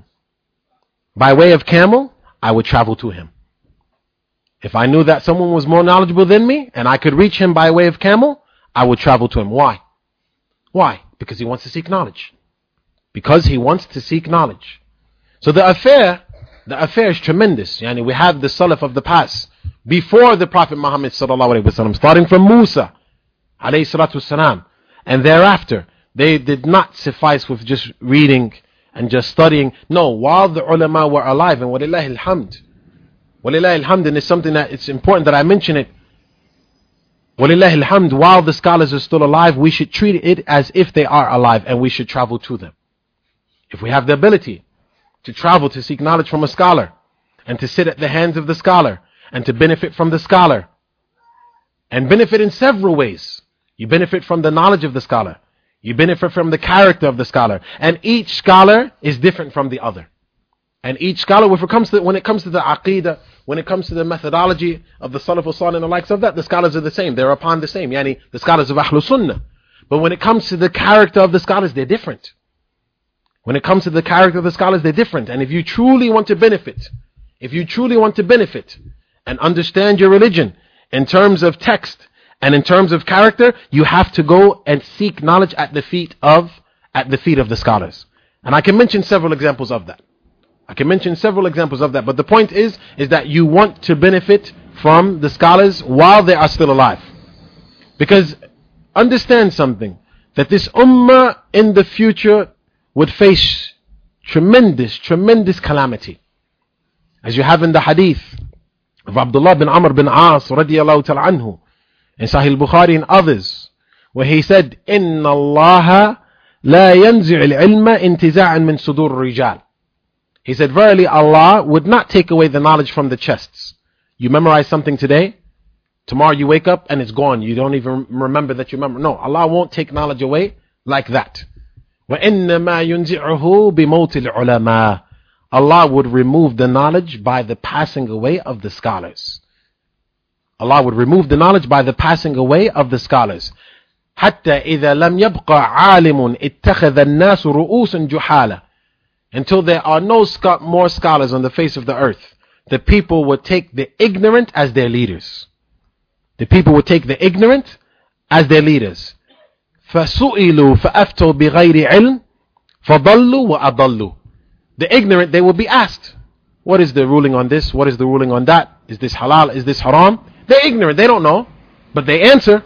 by way of camel, I would travel to him. If I knew that someone was more knowledgeable than me and I could reach him by way of camel, I would travel to him. Why? Why? Because he wants to seek knowledge. Because he wants to seek knowledge. So the affair, the affair is tremendous. Yani we have the Salaf of the past before the Prophet Muhammad sallallahu alaihi wasallam, starting from Musa alayhi salatu wasalam, and thereafter, they did not suffice with just reading and just studying. No, while the ulama were alive, and walillahi alhamd, walillahi alhamd, and it's something that it's important that I mention it. Walillahi alhamd, while the scholars are still alive, we should treat it as if they are alive, and we should travel to them. If we have the ability to travel to seek knowledge from a scholar, and to sit at the hands of the scholar, and to benefit from the scholar, and benefit in several ways. You benefit from the knowledge of the scholar. You benefit from the character of the scholar. And each scholar is different from the other. And each scholar, when it comes to, when it comes to the aqidah, when it comes to the methodology of the Salaf al-Salih and the likes of that, the scholars are the same. They're upon the same. Yani, the scholars of Ahlul Sunnah. But when it comes to the character of the scholars, they're different. When it comes to the character of the scholars, they're different. And if you truly want to benefit, if you truly want to benefit and understand your religion in terms of text and in terms of character, you have to go and seek knowledge at the feet of at the feet of the scholars. And I can mention several examples of that. I can mention several examples of that. But the point is, is that you want to benefit from the scholars while they are still alive. Because understand something, that this ummah in the future would face tremendous, tremendous calamity. As you have in the hadith of Abdullah bin Amr bin As radiyallahu ta'ala anhu, in Sahih Bukhari and others, where he said, Inna Allah la yanzi' al-ilma intiza'an min sudur rijal. He said, verily Allah would not take away the knowledge from the chests. You memorize something today, tomorrow you wake up and it's gone. You don't even remember that you remember. No, Allah won't take knowledge away like that. وَإِنَّمَا يُنْزِعُهُ بِمَوْتِ الْعُلَمَاءِ. Allah would remove the knowledge by the passing away of the scholars. Allah would remove the knowledge by the passing away of the scholars. حتى إذا لم يبقى عالم اتخذ الناس رؤوسا جحالا. Until there are no sc- more scholars on the face of the earth, the people would take the ignorant as their leaders. The people would take the ignorant as their leaders. فَسُئِلُوا فَأَفْتَوْا بِغَيْرِ عِلْمٍ فَضَلُّوا وَأَضَلُّوا. The ignorant, they will be asked, what is the ruling on this? What is the ruling on that? Is this halal? Is this haram? They're ignorant, they don't know, but they answer.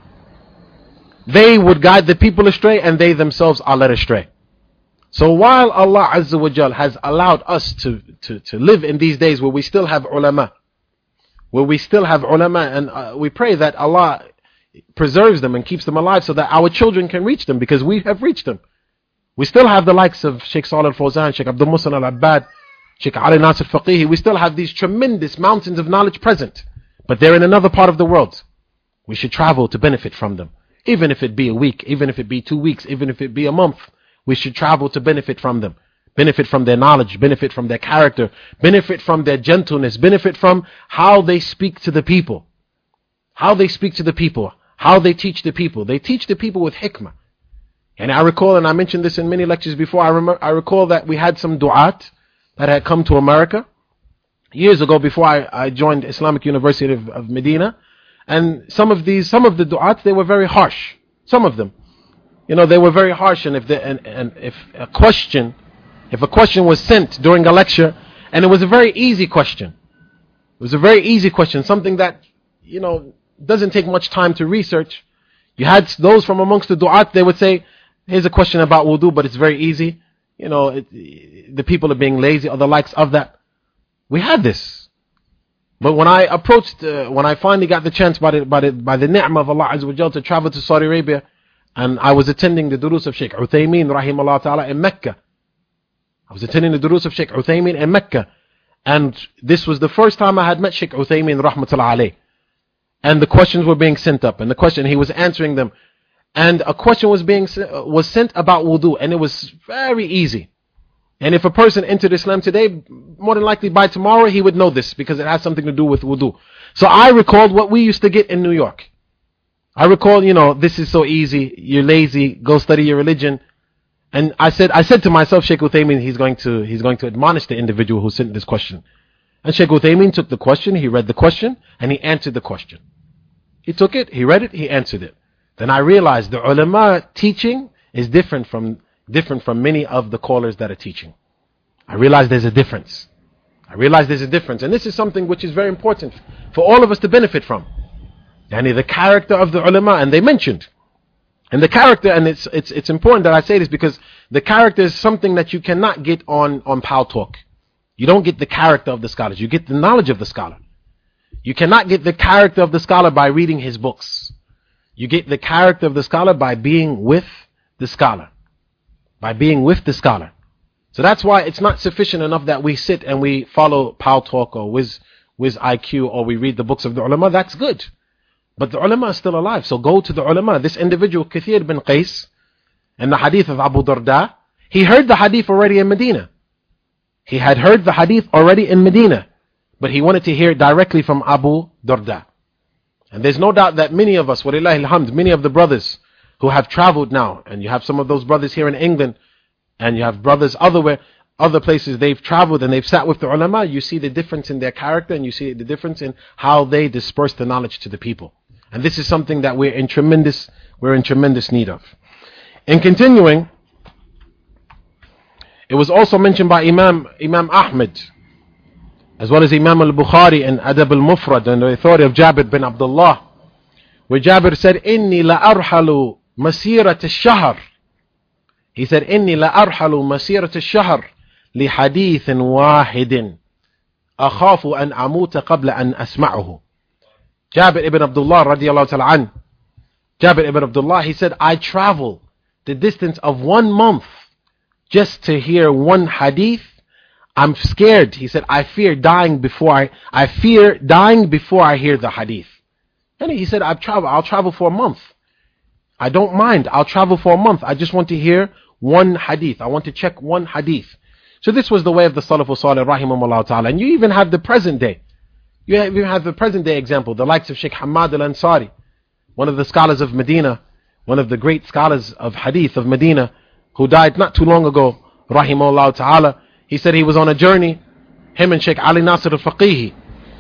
They would guide the people astray, and they themselves are led astray. So while Allah Azza wa Jal has allowed us to, to, to live in these days where we still have ulama, where we still have ulama, and uh, we pray that Allah preserves them and keeps them alive so that our children can reach them, because we have reached them. We still have the likes of Sheikh Salih al-Fawzan, Sheikh Abdul Muhsin al-Abbad, Sheikh Ali Nasir Faqihi. We still have these tremendous mountains of knowledge present, but they're in another part of the world. We should travel to benefit from them. Even if it be a week, even if it be two weeks, even if it be a month, we should travel to benefit from them. Benefit from their knowledge, benefit from their character, benefit from their gentleness, benefit from how they speak to the people. How they speak to the people, how they teach the people. They teach the people with hikmah. And I recall, and I mentioned this in many lectures before, I remember, I recall that we had some du'at that had come to America years ago before I, I joined Islamic University of, of Medina. And some of these, some of the du'at, they were very harsh. Some of them. You know, they were very harsh, and if the, and, and if a question, if a question was sent during a lecture, and it was a very easy question. It was a very easy question, something that, you know, doesn't take much time to research. You had those from amongst the du'at, they would say, here's a question about wudu, but it's very easy. You know, it, the people are being lazy, or the likes of that. We had this. But when I approached, uh, when I finally got the chance by the, by the, by the ni'mah of Allah Azza wa Jal to travel to Saudi Arabia, and I was attending the durus of Sheikh Uthaymeen rahimahullah ta'ala in Mecca. I was attending the durus of Sheikh Uthaymeen in Mecca. And this was the first time I had met Sheikh Uthaymeen rahmatullah alayh. And the questions were being sent up. And the question, he was answering them. And a question was being was sent about wudu. And it was very easy. And if a person entered Islam today, more than likely by tomorrow he would know this, because it has something to do with wudu. So I recalled what we used to get in New York. I recall, you know, this is so easy. You're lazy. Go study your religion. And I said, I said to myself, Sheikh Uthaymeen, he's going to, he's going to admonish the individual who sent this question. And Sheikh Uthaymeen took the question, he read the question, and he answered the question. He took it, he read it, he answered it. Then I realized the ulama teaching is different from, different from many of the callers that are teaching. I realized there's a difference. I realized there's a difference. And this is something which is very important for all of us to benefit from. Yani the character of the ulama, and they mentioned. And the character, and it's it's it's important that I say this, because the character is something that you cannot get on, on Pal Talk. You don't get the character of the scholars. You get the knowledge of the scholar. You cannot get the character of the scholar by reading his books. You get the character of the scholar by being with the scholar. By being with the scholar. So that's why it's not sufficient enough that we sit and we follow Pal Talk or Wiz, Wiz I Q, or we read the books of the ulama. That's good. But the ulama is still alive. So go to the ulama. This individual, Kathir bin Qais, in the hadith of Abu Darda, he heard the hadith already in Medina. He had heard the hadith already in Medina. But he wanted to hear it directly from Abu Darda. And there's no doubt that many of us, walillahi alhamd, many of the brothers who have traveled now, and you have some of those brothers here in England, and you have brothers other, other places, they've traveled and they've sat with the ulama, you see the difference in their character, and you see the difference in how they disperse the knowledge to the people. And this is something that we're in tremendous, we're in tremendous need of. In continuing, it was also mentioned by Imam, Imam Ahmed, as well as Imam al-Bukhari and Adab al-Mufrad, and the authority of Jabir bin Abdullah, where Jabir said, Inni la arhalu masirat al-shahr. He said, Inni la arhalu masirat al-shahr li hadithin wahidin akhafu an amuta qabla an asma'uhu. Jabir ibn Abdullah radiallahu ta'ala an, Jabir ibn Abdullah, he said, I travel the distance of one month just to hear one hadith. I'm scared. He said, I fear dying before I, I fear dying before I hear the hadith. And he said, I've traveled, I'll travel for a month. I don't mind. I'll travel for a month. I just want to hear one hadith. I want to check one hadith. So this was the way of the Salaf Salih rahimahumullah ta'ala. And you even have the present day. You even have the present day example, the likes of Sheikh Hamad al-Ansari, one of the scholars of Medina, one of the great scholars of hadith of Medina, who died not too long ago, rahimahullah ta'ala. He said he was on a journey, him and Sheikh Ali Nasir al-Faqihi.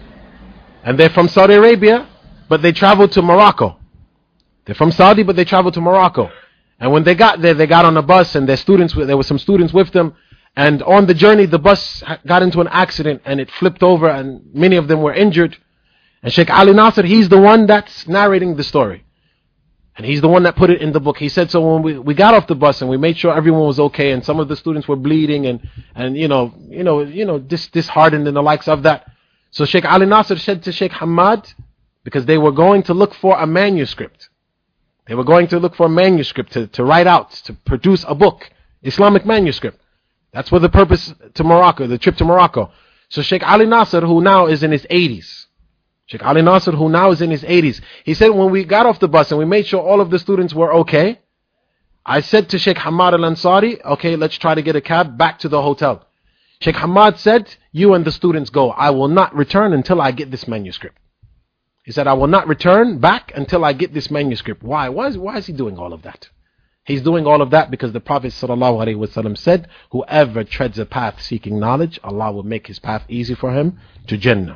And they're from Saudi Arabia, but they traveled to Morocco. They're from Saudi, but they traveled to Morocco. And when they got there, they got on a bus, and their students, there were some students with them. And on the journey, the bus got into an accident, and it flipped over, and many of them were injured. And Sheikh Ali Nasir, he's the one that's narrating the story. And he's the one that put it in the book. He said, so when we, we got off the bus and we made sure everyone was okay, and some of the students were bleeding and, and you know, you know, you know, dis, disheartened and the likes of that. So Sheikh Ali Nasir said to Sheikh Hamad, because they were going to look for a manuscript. They were going to look for a manuscript to, to write out, to produce a book, Islamic manuscript. That's what the purpose to Morocco, the trip to Morocco. So Sheikh Ali Nasir, who now is in his eighties, Sheikh Ali Nasir, who now is in his eighties, he said, when we got off the bus and we made sure all of the students were okay, I said to Sheikh Hamad al-Ansari, okay, let's try to get a cab back to the hotel. Sheikh Hamad said, you and the students go. I will not return until I get this manuscript. He said, I will not return back until I get this manuscript. Why? Why is, why is he doing all of that? He's doing all of that because the Prophet ﷺ said, whoever treads a path seeking knowledge, Allah will make his path easy for him to Jannah.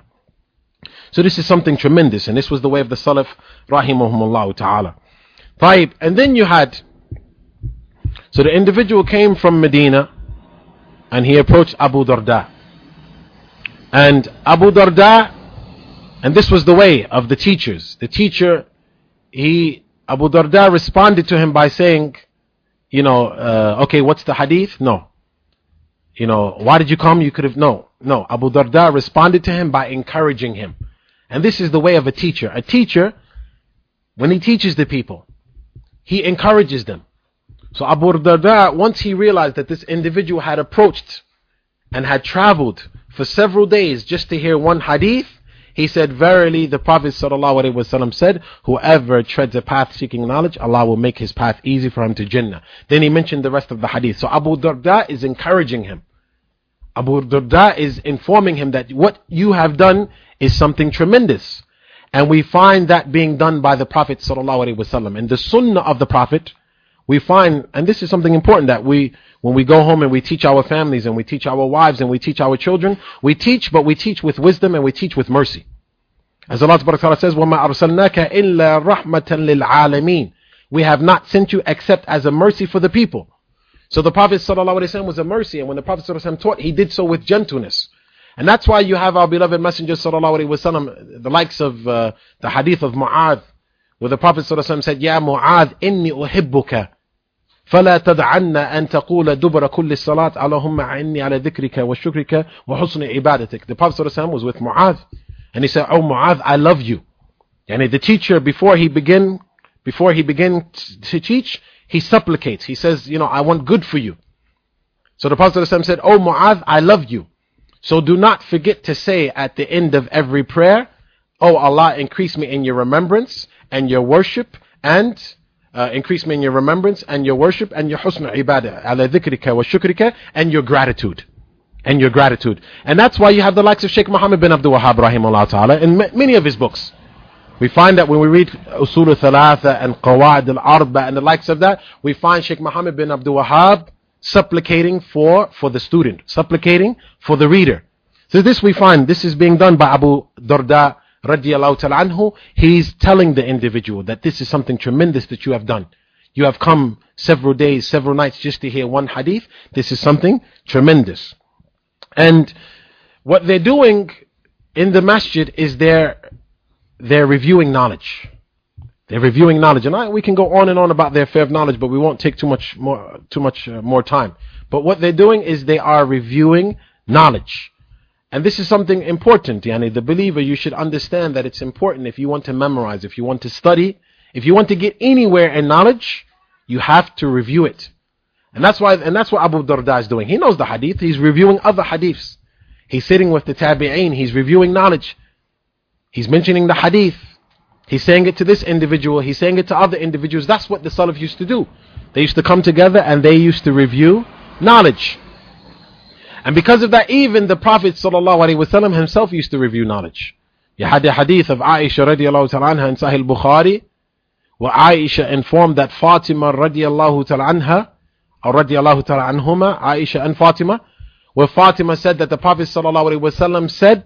So this is something tremendous, and this was the way of the Salaf, rahimahumullah ta'ala. Taib. And then you had, so the individual came from Medina, and he approached Abu Darda. And Abu Darda, and this was the way of the teachers. The teacher, he, Abu Darda responded to him by saying, you know, uh, okay, what's the hadith? No. You know, why did you come? You could have, no. No, Abu Darda responded to him by encouraging him. And this is the way of a teacher. A teacher, when he teaches the people, he encourages them. So Abu Darda, once he realized that this individual had approached and had traveled for several days just to hear one hadith, he said, verily the Prophet ﷺ said, whoever treads a path seeking knowledge, Allah will make his path easy for him to Jannah. Then he mentioned the rest of the hadith. So Abu Darda is encouraging him. Abu Darda is informing him that what you have done is something tremendous. And we find that being done by the Prophet ﷺ. In the sunnah of the Prophet, we find, and this is something important, that we, when we go home and we teach our families and we teach our wives and we teach our children, we teach, but we teach with wisdom and we teach with mercy. As Allah Ta'ala says, وَمَا أَرْسَلْنَاكَ إِلَّا رَحْمَةً لِلْعَالَمِينَ. We have not sent you except as a mercy for the people. So the Prophet ﷺ was a mercy, and when the Prophet ﷺ taught, he did so with gentleness. And that's why you have our beloved Messenger ﷺ, the likes of uh, the hadith of Mu'adh, where the Prophet ﷺ said, يَا مُعَاذ إِنِّي أُحِبُّكَ فلا تدعن أن تقول دبر كل الصلاة اللهم أعني على ذكرك وشكرك وحسن عبادتك. The Prophet ﷺ was with Mu'adh, and he said, oh Mu'adh, I love you. And the teacher, before he begin, before he begin to teach, he supplicates. He says, you know, I want good for you. So the Prophet ﷺ said, oh Mu'adh, I love you. So do not forget to say at the end of every prayer, oh Allah, increase me in your remembrance and your worship, and Uh, increase me in your remembrance and your worship and your husn ibadah, ala dhikrika wa shukrika, and your gratitude. And your gratitude. And that's why you have the likes of Sheikh Muhammad bin Abdul Wahhab rahimahullah ta'ala in ma- many of his books. We find that when we read Usul al-Thalatha and Qawaid al-Arba and the likes of that, we find Sheikh Muhammad bin Abdul Wahhab supplicating for, for the student, supplicating for the reader. So this we find, this is being done by Abu Darda radiyallahu ta'ala anhu. He's telling the individual that this is something tremendous that you have done. You have come several days, several nights just to hear one hadith. This is something tremendous. And what they're doing in the masjid is they're, they're reviewing knowledge. They're reviewing knowledge. And I, we can go on and on about their affair of knowledge, but we won't take too much more, too much uh, more time. But what they're doing is they are reviewing knowledge. And this is something important, yani the believer, you should understand that it's important if you want to memorize, if you want to study, if you want to get anywhere in knowledge, you have to review it. And that's why, and that's what Abu Darda is doing. He knows the hadith, he's reviewing other hadiths. He's sitting with the tabi'een, he's reviewing knowledge. He's mentioning the hadith. He's saying it to this individual, he's saying it to other individuals. That's what the Salaf used to do. They used to come together and they used to review knowledge. And because of that, even the Prophet ﷺ himself used to review knowledge. You had the hadith of Aisha radiallahu ta'ala anha in Sahih Bukhari, where Aisha informed that Fatima radiallahu ta'ala anha, or radiallahu ta'ala anhuma, Aisha and Fatima, where Fatima said that the Prophet ﷺ said,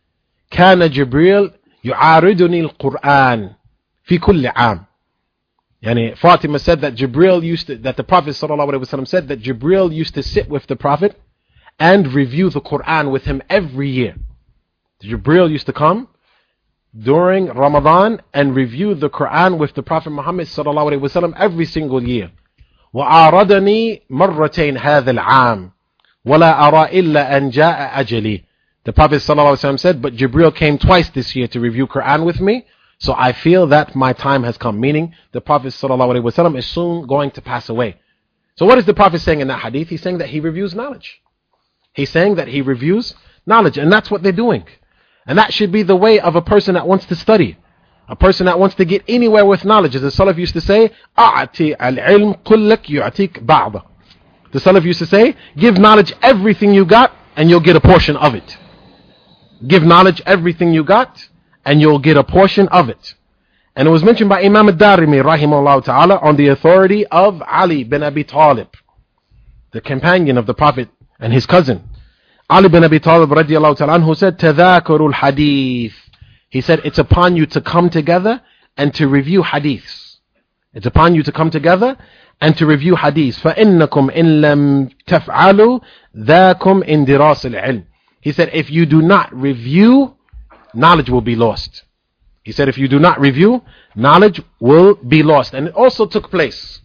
كان جبريل يعارضني القرآن في كل عام. Yani Fatima said that Jibril used to, that the Prophet ﷺ said that Jibril used to sit with the Prophet and review the Quran with him every year. Jibril used to come during Ramadan and review the Quran with the Prophet Muhammad sallallahu alaihi wasallam every single year. وَعَارَضَنِي مَرَّتَيْنِ هَذَا الْعَامِ وَلَا أَرَى إِلَّا أَنْ جَاءَ أَجَلِي. The Prophet sallallahu alaihi wasallam said, but Jibril came twice this year to review Quran with me, so I feel that my time has come. Meaning, the Prophet sallallahu alaihi wasallam is soon going to pass away. So what is the Prophet saying in that hadith? He's saying that he reviews knowledge. He's saying that he reviews knowledge, and that's what they're doing. And that should be the way of a person that wants to study, a person that wants to get anywhere with knowledge. As the Salaf used to say, أَعْتِ الْعِلْمِ قُلَّكْ يُعْتِيكَ بَعْضَ. The Salaf used to say, give knowledge everything you got, and you'll get a portion of it. Give knowledge everything you got, and you'll get a portion of it. And it was mentioned by Imam al-Darimi rahimahullah ta'ala on the authority of Ali bin Abi Talib, the companion of the Prophet and his cousin. Ali bin Abi Talib radiallahu ta'ala anhu said, تَذَاكُرُ الْحَدِيثِ. He said, it's upon you to come together and to review hadiths. It's upon you to come together and to review hadiths. فَإِنَّكُمْ إِن لَمْ تَفْعَلُوا ذَاكُمْ إِن دِرَاسِ الْعِلْمِ. He said, if you do not review, knowledge will be lost. He said, if you do not review, knowledge will be lost. And it also took place.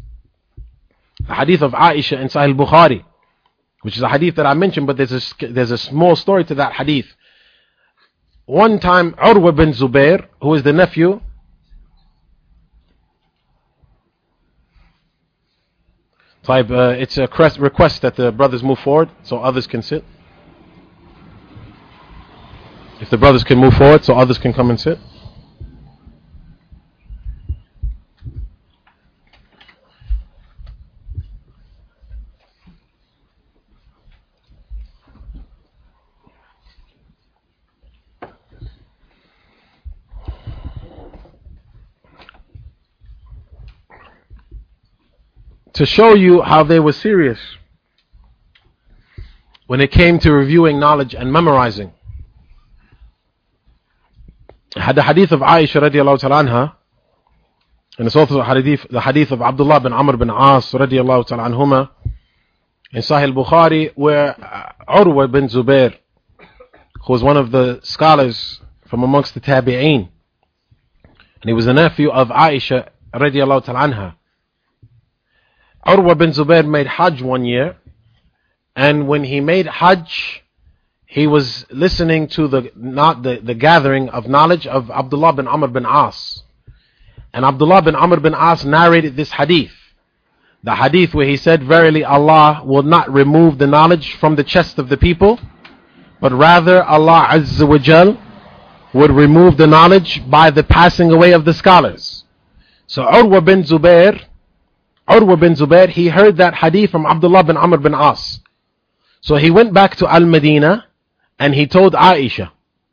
The hadith of Aisha in Sahih Bukhari, which is a hadith that I mentioned, but there's a, there's a small story to that hadith. One time, Urwa bin Zubair, who is the nephew, uh, it's a request that the brothers move forward so others can sit. If the brothers can move forward so others can come and sit. To show you how they were serious when it came to reviewing knowledge and memorizing. I had the hadith of Aisha radiallahu ta'ala anha, and it's also the hadith, the hadith of Abdullah bin Amr bin As radiallahu ta'ala anhuma in Sahih Bukhari, where Urwa bin Zubair, who was one of the scholars from amongst the Tabi'een, and he was the nephew of Aisha radiallahu ta'ala anha. Urwa bin Zubair made Hajj one year, and when he made Hajj, he was listening to the not the, the gathering of knowledge of Abdullah bin Amr bin As. And Abdullah bin Amr bin As narrated this hadith. The hadith where he said, verily Allah will not remove the knowledge from the chest of the people, but rather Allah Azza wa Jal would remove the knowledge by the passing away of the scholars. So Urwa bin Zubair, Urwa bin Zubair, he heard that hadith from Abdullah bin Amr bin As. So he went back to Al-Madinah and he told Aisha.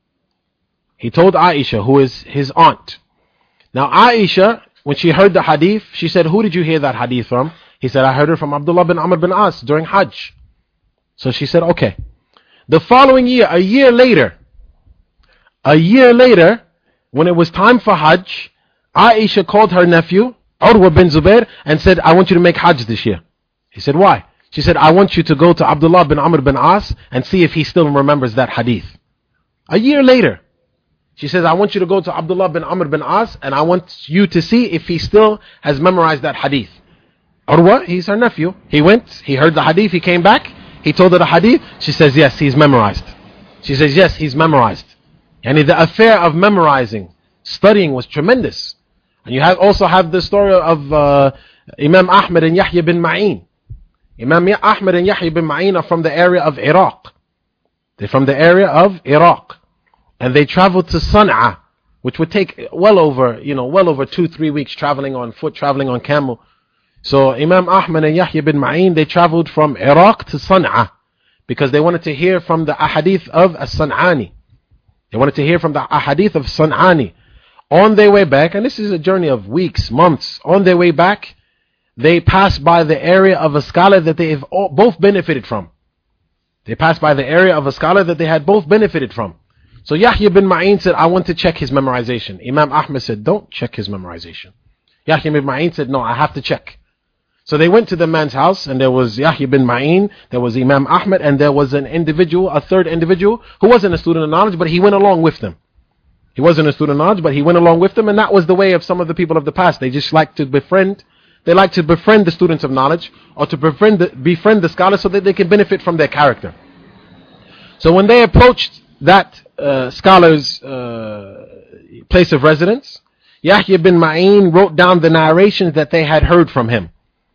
He told Aisha, who is his aunt. Now Aisha, when she heard the hadith, she said, who did you hear that hadith from? He said, I heard it from Abdullah bin Amr bin As during Hajj. So she said, okay. The following year, a year later, a year later, when it was time for Hajj, Aisha called her nephew, Urwa bin Zubair, and said, I want you to make Hajj this year. He said, why? She said, I want you to go to Abdullah bin Amr bin As and see if he still remembers that hadith. A year later, she says, I want you to go to Abdullah bin Amr bin As and I want you to see if he still has memorized that hadith. Urwa, he's her nephew. He went, he heard the hadith, he came back, he told her the hadith. She says, yes, he's memorized. She says, yes, he's memorized. And the affair of memorizing, studying was tremendous. And you have also have the story of uh, Imam Ahmad and Yahya bin Ma'in. Imam Ahmad and Yahya bin Ma'in are from the area of Iraq. They're from the area of Iraq. And they traveled to Sana'a, which would take well over, you know, well over two, three weeks traveling on foot, traveling on camel. So Imam Ahmad and Yahya bin Ma'in, they traveled from Iraq to Sana'a because they wanted to hear from the ahadith of As-San'ani. They wanted to hear from the ahadith of San'ani. On their way back, and this is a journey of weeks, months, on their way back, they passed by the area of a scholar that they have all, both benefited from. They passed by the area of a scholar that they had both benefited from. So Yahya bin Ma'in said, I want to check his memorization. Imam Ahmad said, don't check his memorization. Yahya bin Ma'in said, no, I have to check. So they went to the man's house, and there was Yahya bin Ma'in, there was Imam Ahmad, and there was an individual, a third individual, who wasn't a student of knowledge, but he went along with them. He wasn't a student of knowledge, but he went along with them, and that was the way of some of the people of the past. They just like to befriend, they like to befriend the students of knowledge, or to befriend the, befriend the scholars so that they can benefit from their character. So when they approached that uh, scholar's uh, place of residence, Yahya bin Ma'in wrote down the narrations that they had heard from him.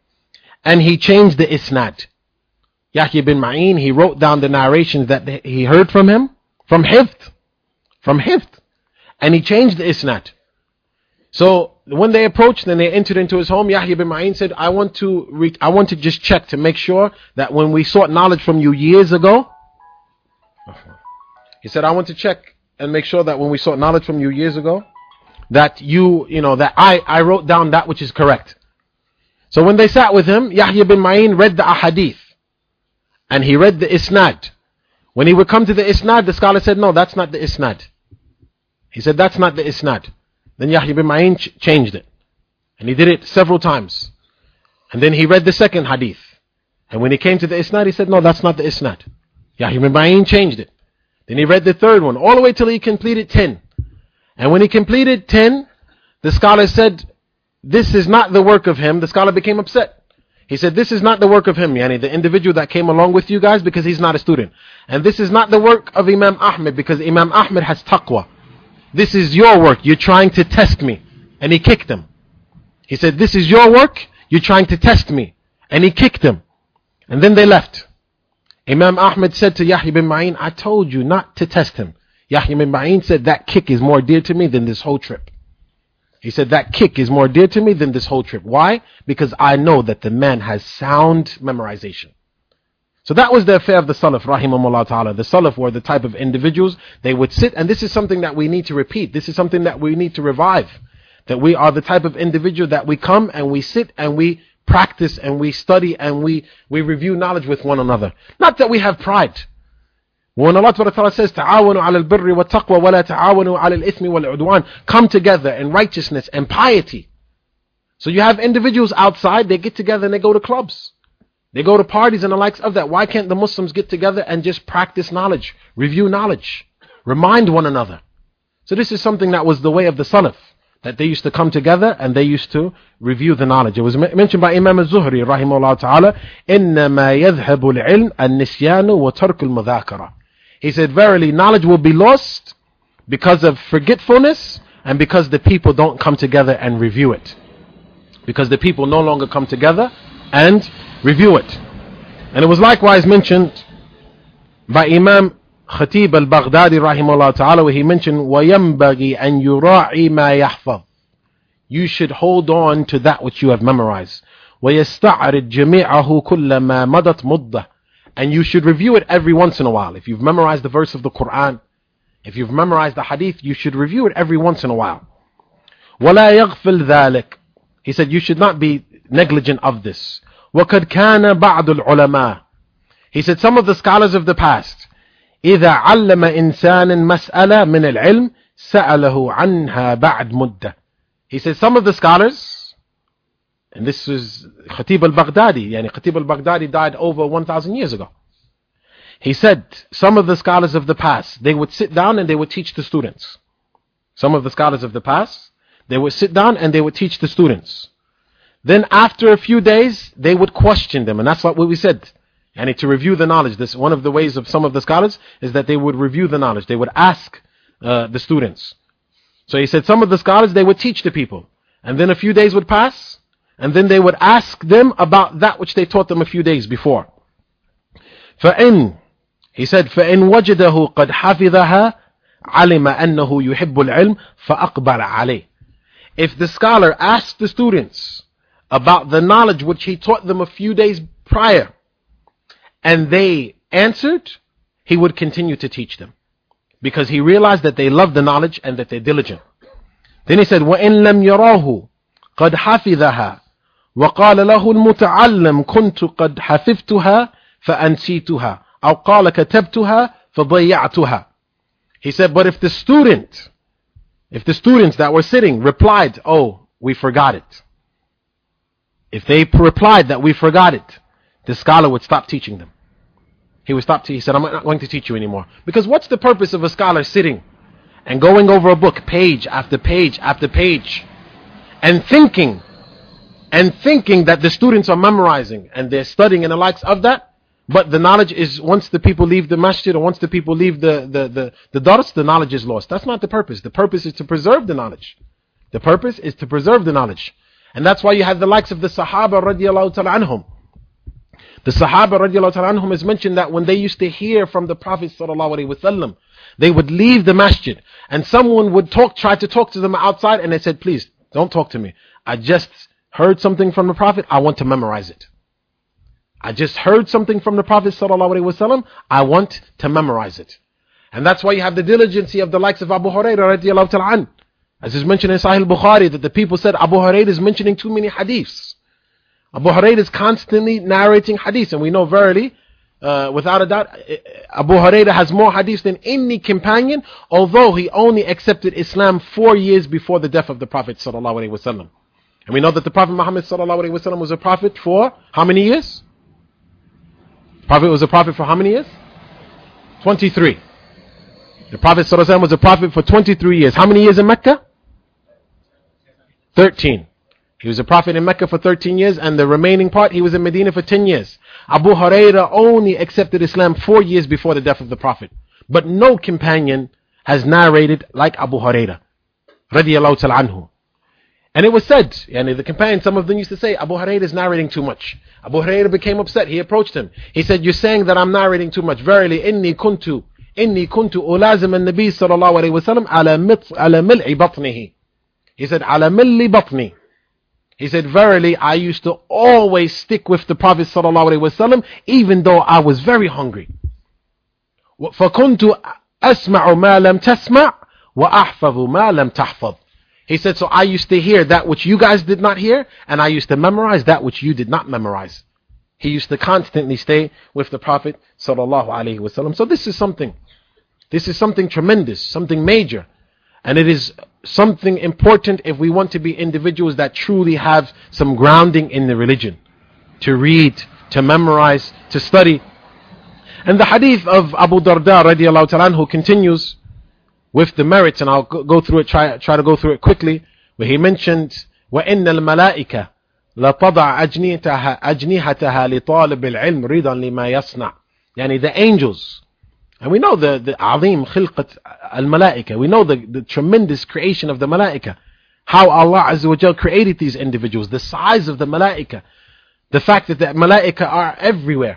And he changed the isnad. Yahya bin Ma'in, he wrote down the narrations that he heard from him, from Hifth, from Hifth. And he changed the isnad. So when they approached and they entered into his home, Yahya bin Ma'in said, I want to re- I want to just check to make sure that when we sought knowledge from you years ago, he said, I want to check and make sure that when we sought knowledge from you years ago, that you, you know, that I, I wrote down that which is correct. So when they sat with him, Yahya bin Ma'in read the ahadith. And he read the isnad. When he would come to the isnad, the scholar said, no, that's not the isnad. He said, that's not the isnad. Then Yahya bin Ma'in ch- changed it. And he did it several times. And then he read the second hadith. And when he came to the isnad, he said, no, that's not the isnad. Yahya bin Ma'in changed it. Then he read the third one, all the way till he completed ten. And when he completed ten, the scholar said, this is not the work of him. The scholar became upset. He said, this is not the work of him, yani the individual that came along with you guys, because he's not a student. And this is not the work of Imam Ahmad, because Imam Ahmad has taqwa. This is your work. You're trying to test me. And he kicked him. He said, this is your work. You're trying to test me. And he kicked him. And then they left. Imam Ahmad said to Yahya bin Ma'in, I told you not to test him. Yahya ibn Ma'in said, that kick is more dear to me than this whole trip. He said, that kick is more dear to me than this whole trip. Why? Because I know that the man has sound memorization. So that was the affair of the Salaf, rahimahumullah ta'ala. The Salaf were the type of individuals, they would sit, and this is something that we need to repeat. This is something that we need to revive. That we are the type of individual that we come and we sit and we practice and we study and we, we review knowledge with one another. Not that we have pride. When Allah Ta'ala says, "Ta'awanu 'ala al-birri wa taqwa wa la ta'awanu 'ala al-ithmi wal 'udwan," come together in righteousness and piety. So you have individuals outside, they get together and they go to clubs. They go to parties and the likes of that. Why can't the Muslims get together and just practice knowledge, review knowledge, remind one another? So this is something that was the way of the Salaf, that they used to come together and they used to review the knowledge. It was mentioned by Imam al-Zuhri, rahimahullah ta'ala, إِنَّمَا يَذْهَبُ الْعِلْمِ النِّسْيَانُ وَتَرْكُ الْمُذَاكَرَةِ. He said, verily, knowledge will be lost because of forgetfulness and because the people don't come together and review it. Because the people no longer come together and review it. And it was likewise mentioned by Imam Khatib al-Baghdadi rahimahullah ta'ala, where he mentioned, وَيَنْبَغِي أَنْ يُرَاعِي مَا يَحْفَظ. You should hold on to that which you have memorized. وَيَسْتَعْرِضْ جَمِيعَهُ كُلَّ مَا مَضَتْ مُدَّةً. And you should review it every once in a while. If you've memorized the verse of the Quran, if you've memorized the hadith, you should review it every once in a while. وَلَا يَغْفِلْ ذَلِكَ. He said, you should not be negligent of this. وَقَدْ كَانَ بَعْضُ الْعُلَمَاءِ. He said, some of the scholars of the past, إِذَا عَلَّمَ إِنسَانٍ مَسْأَلَةً مِنَ الْعِلْمِ سَأَلَهُ عَنْهَا بَعْدْ مُدَّةٍ. He said, some of the scholars, and this is Khatib al-Baghdadi, yani Khatib al-Baghdadi died over one thousand years ago. He said, some of the scholars of the past, they would sit down and they would teach the students. Some of the scholars of the past, they would sit down and they would teach the students. Then after a few days, they would question them. And that's what we said. And to review the knowledge. This one of the ways of some of the scholars is that they would review the knowledge. They would ask uh, the students. So he said some of the scholars, they would teach the people. And then a few days would pass. And then they would ask them about that which they taught them a few days before. فَإِن, he said, فَإِن وَجَدَهُ قَدْ حَفِظَهَا عَلِمَ أَنَّهُ يُحِبُّ الْعِلْمِ فَأَقْبَلَ عَلَيْهِ. If the scholar asked the students about the knowledge which he taught them a few days prior, and they answered, he would continue to teach them. Because he realized that they love the knowledge and that they're diligent. Then he said, وَإِن لَمْ يَرَاهُ قَدْ حَفِظَهَا وقال له المتعلم كنت قد حفظتها فأنسيتها أو قال كتبتها فضيعتها. He said, but if the student, if the students that were sitting replied, oh, we forgot it. If they replied that we forgot it, the scholar would stop teaching them. He would stop. Te- he said, I'm not going to teach you anymore. Because what's the purpose of a scholar sitting and going over a book page after page after page and thinking and thinking that the students are memorizing and they're studying and the likes of that, but the knowledge is, once the people leave the masjid or once the people leave the, the, the, the dars, the knowledge is lost. That's not the purpose. The purpose is to preserve the knowledge. The purpose is to preserve the knowledge. And that's why you have the likes of the Sahaba radiallahu ta'ala anhum. The Sahaba radiallahu ta'ala anhum is mentioned that when they used to hear from the Prophet sallallahu alaihi wasallam, they would leave the masjid and someone would talk, try to talk to them outside, and they said, please, don't talk to me. I just heard something from the Prophet, I want to memorize it. I just heard something from the Prophet sallallahu alaihi wasallam, I want to memorize it. And that's why you have the diligency of the likes of Abu Hurairah radiallahu ta'ala an. As is mentioned in Sahih Bukhari, that the people said Abu Hurairah is mentioning too many hadiths. Abu Hurairah is constantly narrating hadiths, and we know verily, uh, without a doubt, Abu Hurairah has more hadiths than any companion, although he only accepted Islam four years before the death of the Prophet sallallahu alaihi wasallam. And we know that the Prophet Muhammad sallallahu alaihi wasallam was a prophet for how many years? The Prophet was a prophet for how many years? twenty-three. The Prophet sallallahu alaihi wasallam was a prophet for twenty-three years. How many years in Mecca? thirteen. He was a prophet in Mecca for thirteen years, and the remaining part he was in Medina for ten years. Abu Hurairah only accepted Islam four years before the death of the Prophet. But no companion has narrated like Abu Hurairah radiyallahu ta'ala anhu. And it was said, yani the companions, some of them used to say, Abu Hurairah is narrating too much. Abu Hurairah became upset. He approached him. He said, you're saying that I'm narrating too much. Verily, inni kuntu, إني كنت ألازم النبي صلى الله عليه وسلم على مط على ملء بطنه. He said على ملء بطني. He said, verily, I used to always stick with the Prophet صلى الله عليه وسلم, even though I was very hungry. فكنت أسمع ما لم تسمع وأحفظ ما لم تحفظ. He said, so I used to hear that which you guys did not hear, and I used to memorize that which you did not memorize. He used to constantly stay with the Prophet sallallahu alaihi wasallam. So this is something, this is something tremendous, something major. And it is something important if we want to be individuals that truly have some grounding in the religion. To read, to memorize, to study. And the hadith of Abu Darda radiallahu ta'ala who continues with the merits, and I'll go through it, try, try to go through it quickly, where he mentioned, وَإِنَّ الْمَلَائِكَةَ لَتَضَعْ أَجْنِحَتَهَا أَجْنِحَتَهَا لِطَالِبِ الْعِلْمِ رِضًا لِمَا يَصْنَعْ. Yani the angels, and we know the, the عظيم خلقة الملائكة, we know the, the tremendous creation of the malaika, how Allah Azza wa Jal created these individuals, the size of the malaika, the fact that the malaika are everywhere.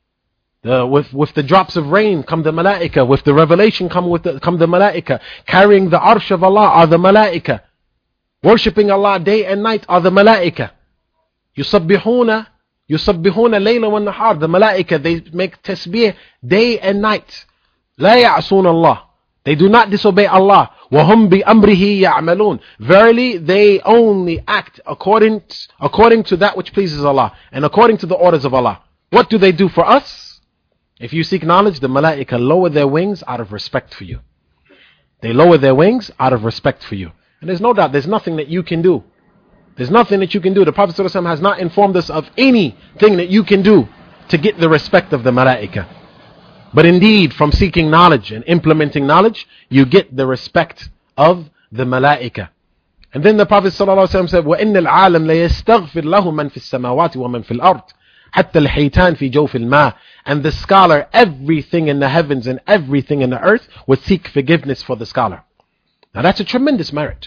The, with, with the drops of rain come the malaika. With the revelation come, with the, come the malaika. Carrying the arsh of Allah are the malaika. Worshipping Allah day and night are the malaika. Yusabbihuna, yusabbihuna layla wa nahar. The malaika, they make tasbih day and night. La ya'asun Allah. They do not disobey Allah. وَهُمْ بِأَمْرِهِ يَعْمَلُونَ. Verily, they only act according, according to that which pleases Allah. And according to the orders of Allah. What do they do for us? If you seek knowledge, the malaika lower their wings out of respect for you. They lower their wings out of respect for you. And there's no doubt, there's nothing that you can do. There's nothing that you can do. The Prophet ﷺ has not informed us of anything that you can do to get the respect of the malaika. But indeed, from seeking knowledge and implementing knowledge, you get the respect of the malaika. And then the Prophet ﷺ said, وَإِنَّ الْعَالَمْ لَيَسْتَغْفِرْ لَهُ مَنْ فِي السَّمَاوَاتِ وَمَنْ فِي الْأَرْضِ حتى الحيتان في جوف الماء. And the scholar, everything in the heavens and everything in the earth, would seek forgiveness for the scholar. Now that's a tremendous merit.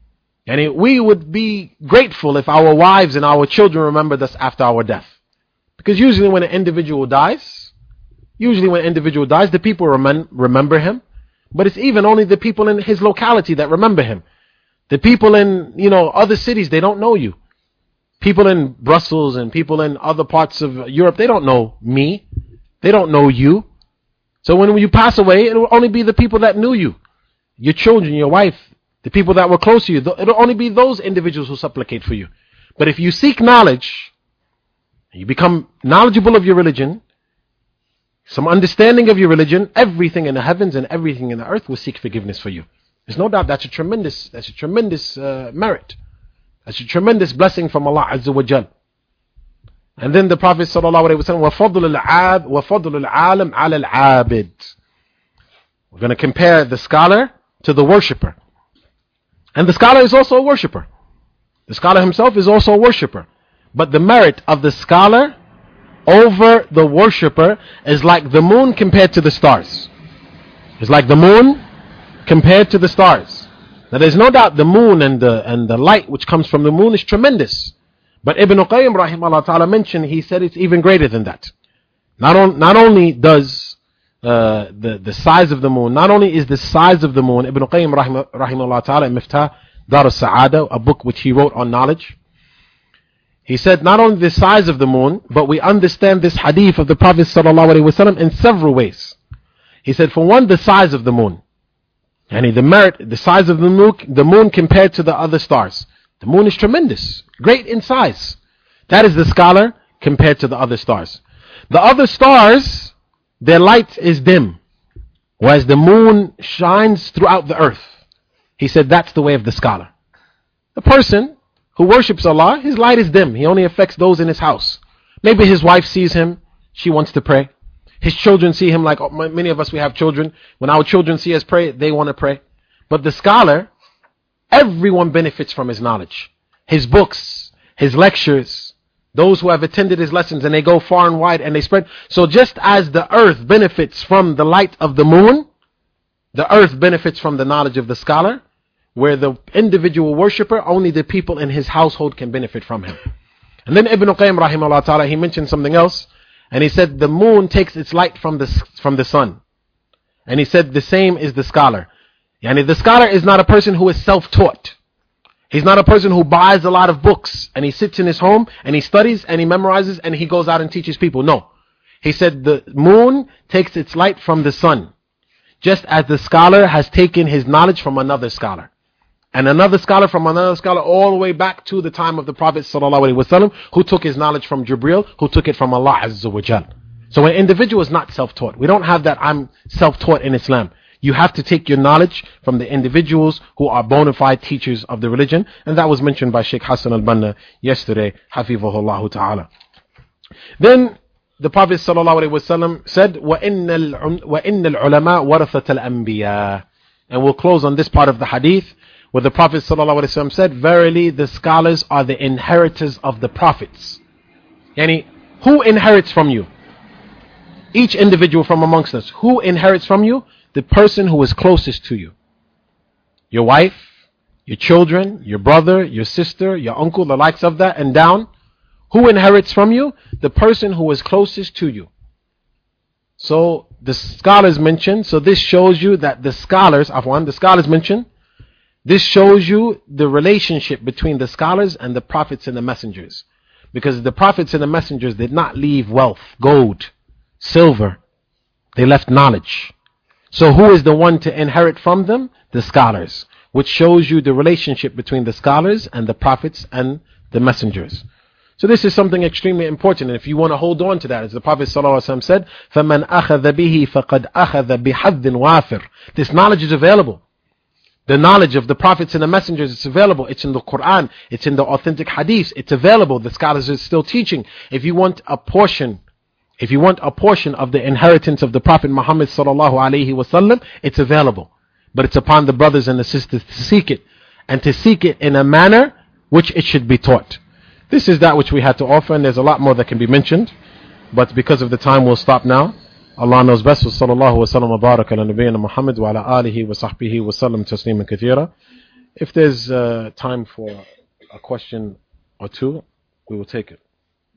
And we would be grateful if our wives and our children remembered us after our death. Because usually when an individual dies, usually when an individual dies, the people remem- remember him. But it's even only the people in his locality that remember him. The people in, you know, other cities, they don't know you. People in Brussels and people in other parts of Europe, they don't know me. They don't know you. So when you pass away, it will only be the people that knew you. Your children, your wife, the people that were close to you. It will only be those individuals who supplicate for you. But if you seek knowledge, you become knowledgeable of your religion, some understanding of your religion, everything in the heavens and everything in the earth will seek forgiveness for you. There's no doubt that's a tremendous, that's a tremendous uh, merit. That's a tremendous blessing from Allah Azza wa Jal. And then the Prophet sallallahu alaihi wasallam, وَفَضْلُ الْعَابِ وَفَضْلُ الْعَالِمِ عَلَى الْعَابِدِ. We're going to compare the scholar to the worshipper. And the scholar is also a worshipper. The scholar himself is also a worshipper. But the merit of the scholar over the worshipper is like the moon compared to the stars. It's like the moon compared to the stars. Now there's no doubt the moon and the and the light which comes from the moon is tremendous. But Ibn Qayyim rahimahullah ta'ala mentioned, he said it's even greater than that. Not, on, not only does uh, the, the size of the moon, not only is the size of the moon, Ibn Qayyim rahimah, rahimahullah ta'ala in Miftah Dar al-Sa'ada, a book which he wrote on knowledge, he said not only the size of the moon, but we understand this hadith of the Prophet sallallahu alaihi wasallam in several ways. He said, for one, the size of the moon. And the merit, the size of the moon, the moon compared to the other stars. The moon is tremendous, great in size. That is the scholar compared to the other stars. The other stars, their light is dim, whereas the moon shines throughout the earth. He said that's the way of the scholar. The person who worships Allah, his light is dim. He only affects those in his house. Maybe his wife sees him, she wants to pray. His children see him, like many of us, we have children. When our children see us pray, they want to pray. But the scholar, everyone benefits from his knowledge. His books, his lectures, those who have attended his lessons, and they go far and wide and they spread. So just as the earth benefits from the light of the moon, the earth benefits from the knowledge of the scholar, where the individual worshipper, only the people in his household can benefit from him. And then Ibn Qayyim rahimahullah ta'ala, he mentioned something else. And he said the moon takes its light from the, from the sun. And he said the same is the scholar. Yani the scholar is not a person who is self-taught. He's not a person who buys a lot of books and he sits in his home and he studies and he memorizes and he goes out and teaches people. No. He said the moon takes its light from the sun, just as the scholar has taken his knowledge from another scholar. And another scholar from another scholar all the way back to the time of the Prophet ﷺ, who took his knowledge from Jibreel, who took it from Allah Azza wa Jal. So an individual is not self-taught. We don't have that I'm self-taught in Islam. You have to take your knowledge from the individuals who are bona fide teachers of the religion. And that was mentioned by Sheikh Hassan al-Banna yesterday, Hafizahullah ta'ala. Then the Prophet ﷺ said, وَإِنَّ الْعُلَمَاء وَرَثَةَ الْأَنْبِيَاءِ. And we'll close on this part of the hadith where the Prophet ﷺ said, verily the scholars are the inheritors of the prophets. Yani, who inherits from you? Each individual from amongst us. Who inherits from you? The person who is closest to you. Your wife, your children, your brother, your sister, your uncle, the likes of that, and down. Who inherits from you? The person who is closest to you. So the scholars mentioned, so this shows you that the scholars, Afwan, the scholars mentioned, this shows you the relationship between the scholars and the prophets and the messengers. Because the prophets and the messengers did not leave wealth, gold, silver. They left knowledge. So who is the one to inherit from them? The scholars. Which shows you the relationship between the scholars and the prophets and the messengers. So this is something extremely important. And if you want to hold on to that, as the Prophet ﷺ said, فَمَنْ أَخَذَ بِهِ فَقَدْ أَخَذَ بِحَظٍ وَافِرٍ. This knowledge is available. The knowledge of the prophets and the messengers, it's available. It's in the Quran. It's in the authentic hadiths. It's available. The scholars are still teaching. If you want a portion, if you want a portion of the inheritance of the Prophet Muhammad sallallahu alaihi wasallam, it's available. But it's upon the brothers and the sisters to seek it. And to seek it in a manner which it should be taught. This is that which we had to offer, and there's a lot more that can be mentioned. But because of the time, we'll stop now. Allah knows best. Sallallahu wa sallam wa baraka ala nabiyyina Muhammad wa ala alihi wa sahbihi wa sallam tasliman kathira. If there's uh, time for a question or two, we will take it.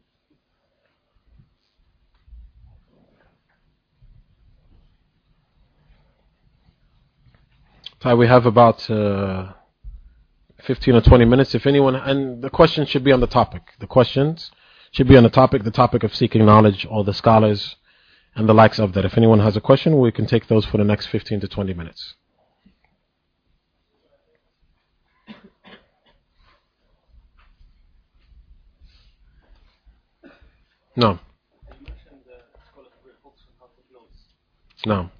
So we have about uh, fifteen or twenty minutes. If anyone, and the questions should be on the topic. The questions should be on the topic, the topic of seeking knowledge, all the scholars, and the likes of that. If anyone has a question, we can take those for the next fifteen to twenty minutes. No. No.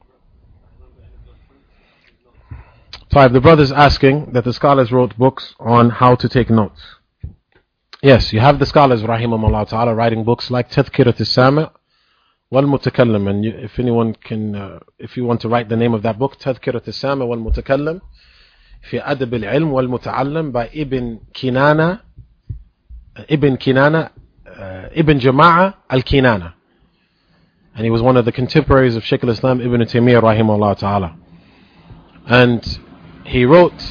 Five, the brother's asking that the scholars wrote books on how to take notes. Yes, you have the scholars, rahimahumullah ta'ala, writing books like Tadhkirat al-Sami' wal-Mutakallim. And you, if anyone can, uh, if you want to write the name of that book, Tadhkirat al-Sami' wal-Mutakallim fi Adab al-Ilm wal-Muta'allim by Ibn Kinana, uh, Ibn Kinana, uh, Ibn Jama'a al-Kinana. And he was one of the contemporaries of Shaykh al-Islam Ibn Taymiyyah rahimahullah ta'ala. And he wrote,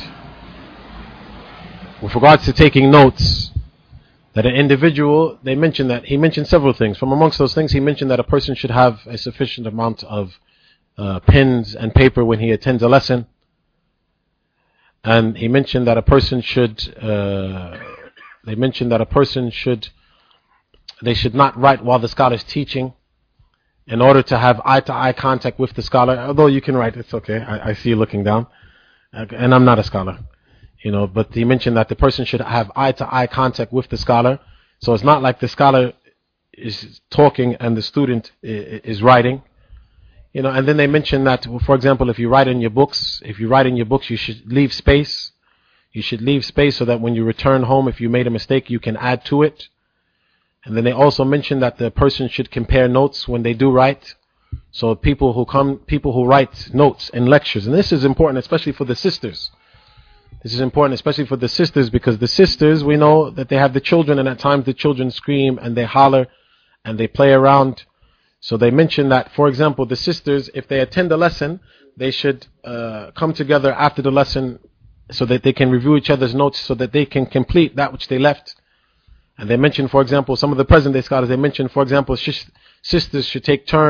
with regards to taking notes, that an individual, they mentioned that, he mentioned several things. From amongst those things, he mentioned that a person should have a sufficient amount of uh, pens and paper when he attends a lesson. And he mentioned that a person should, uh, they mentioned that a person should, they should not write while the scholar is teaching, in order to have eye-to-eye contact with the scholar. Although you can write, it's okay, I, I see you looking down. And I'm not a scholar, you know, but he mentioned that the person should have eye-to-eye contact with the scholar. So it's not like the scholar is talking and the student is writing, you know. And then they mentioned that, for example, if you write in your books, if you write in your books, you should leave space. You should leave space so that when you return home, if you made a mistake, you can add to it. And then they also mentioned that the person should compare notes when they do write. So people who come, people who write notes and lectures, and this is important, especially for the sisters. This is important, especially for the sisters, because the sisters, we know that they have the children, and at times the children scream and they holler and they play around. So they mentioned that, for example, the sisters, if they attend a lesson, they should uh, come together after the lesson so that they can review each other's notes, so that they can complete that which they left. And they mentioned, for example, some of the present day scholars, they mentioned, for example, sh- sisters should take turns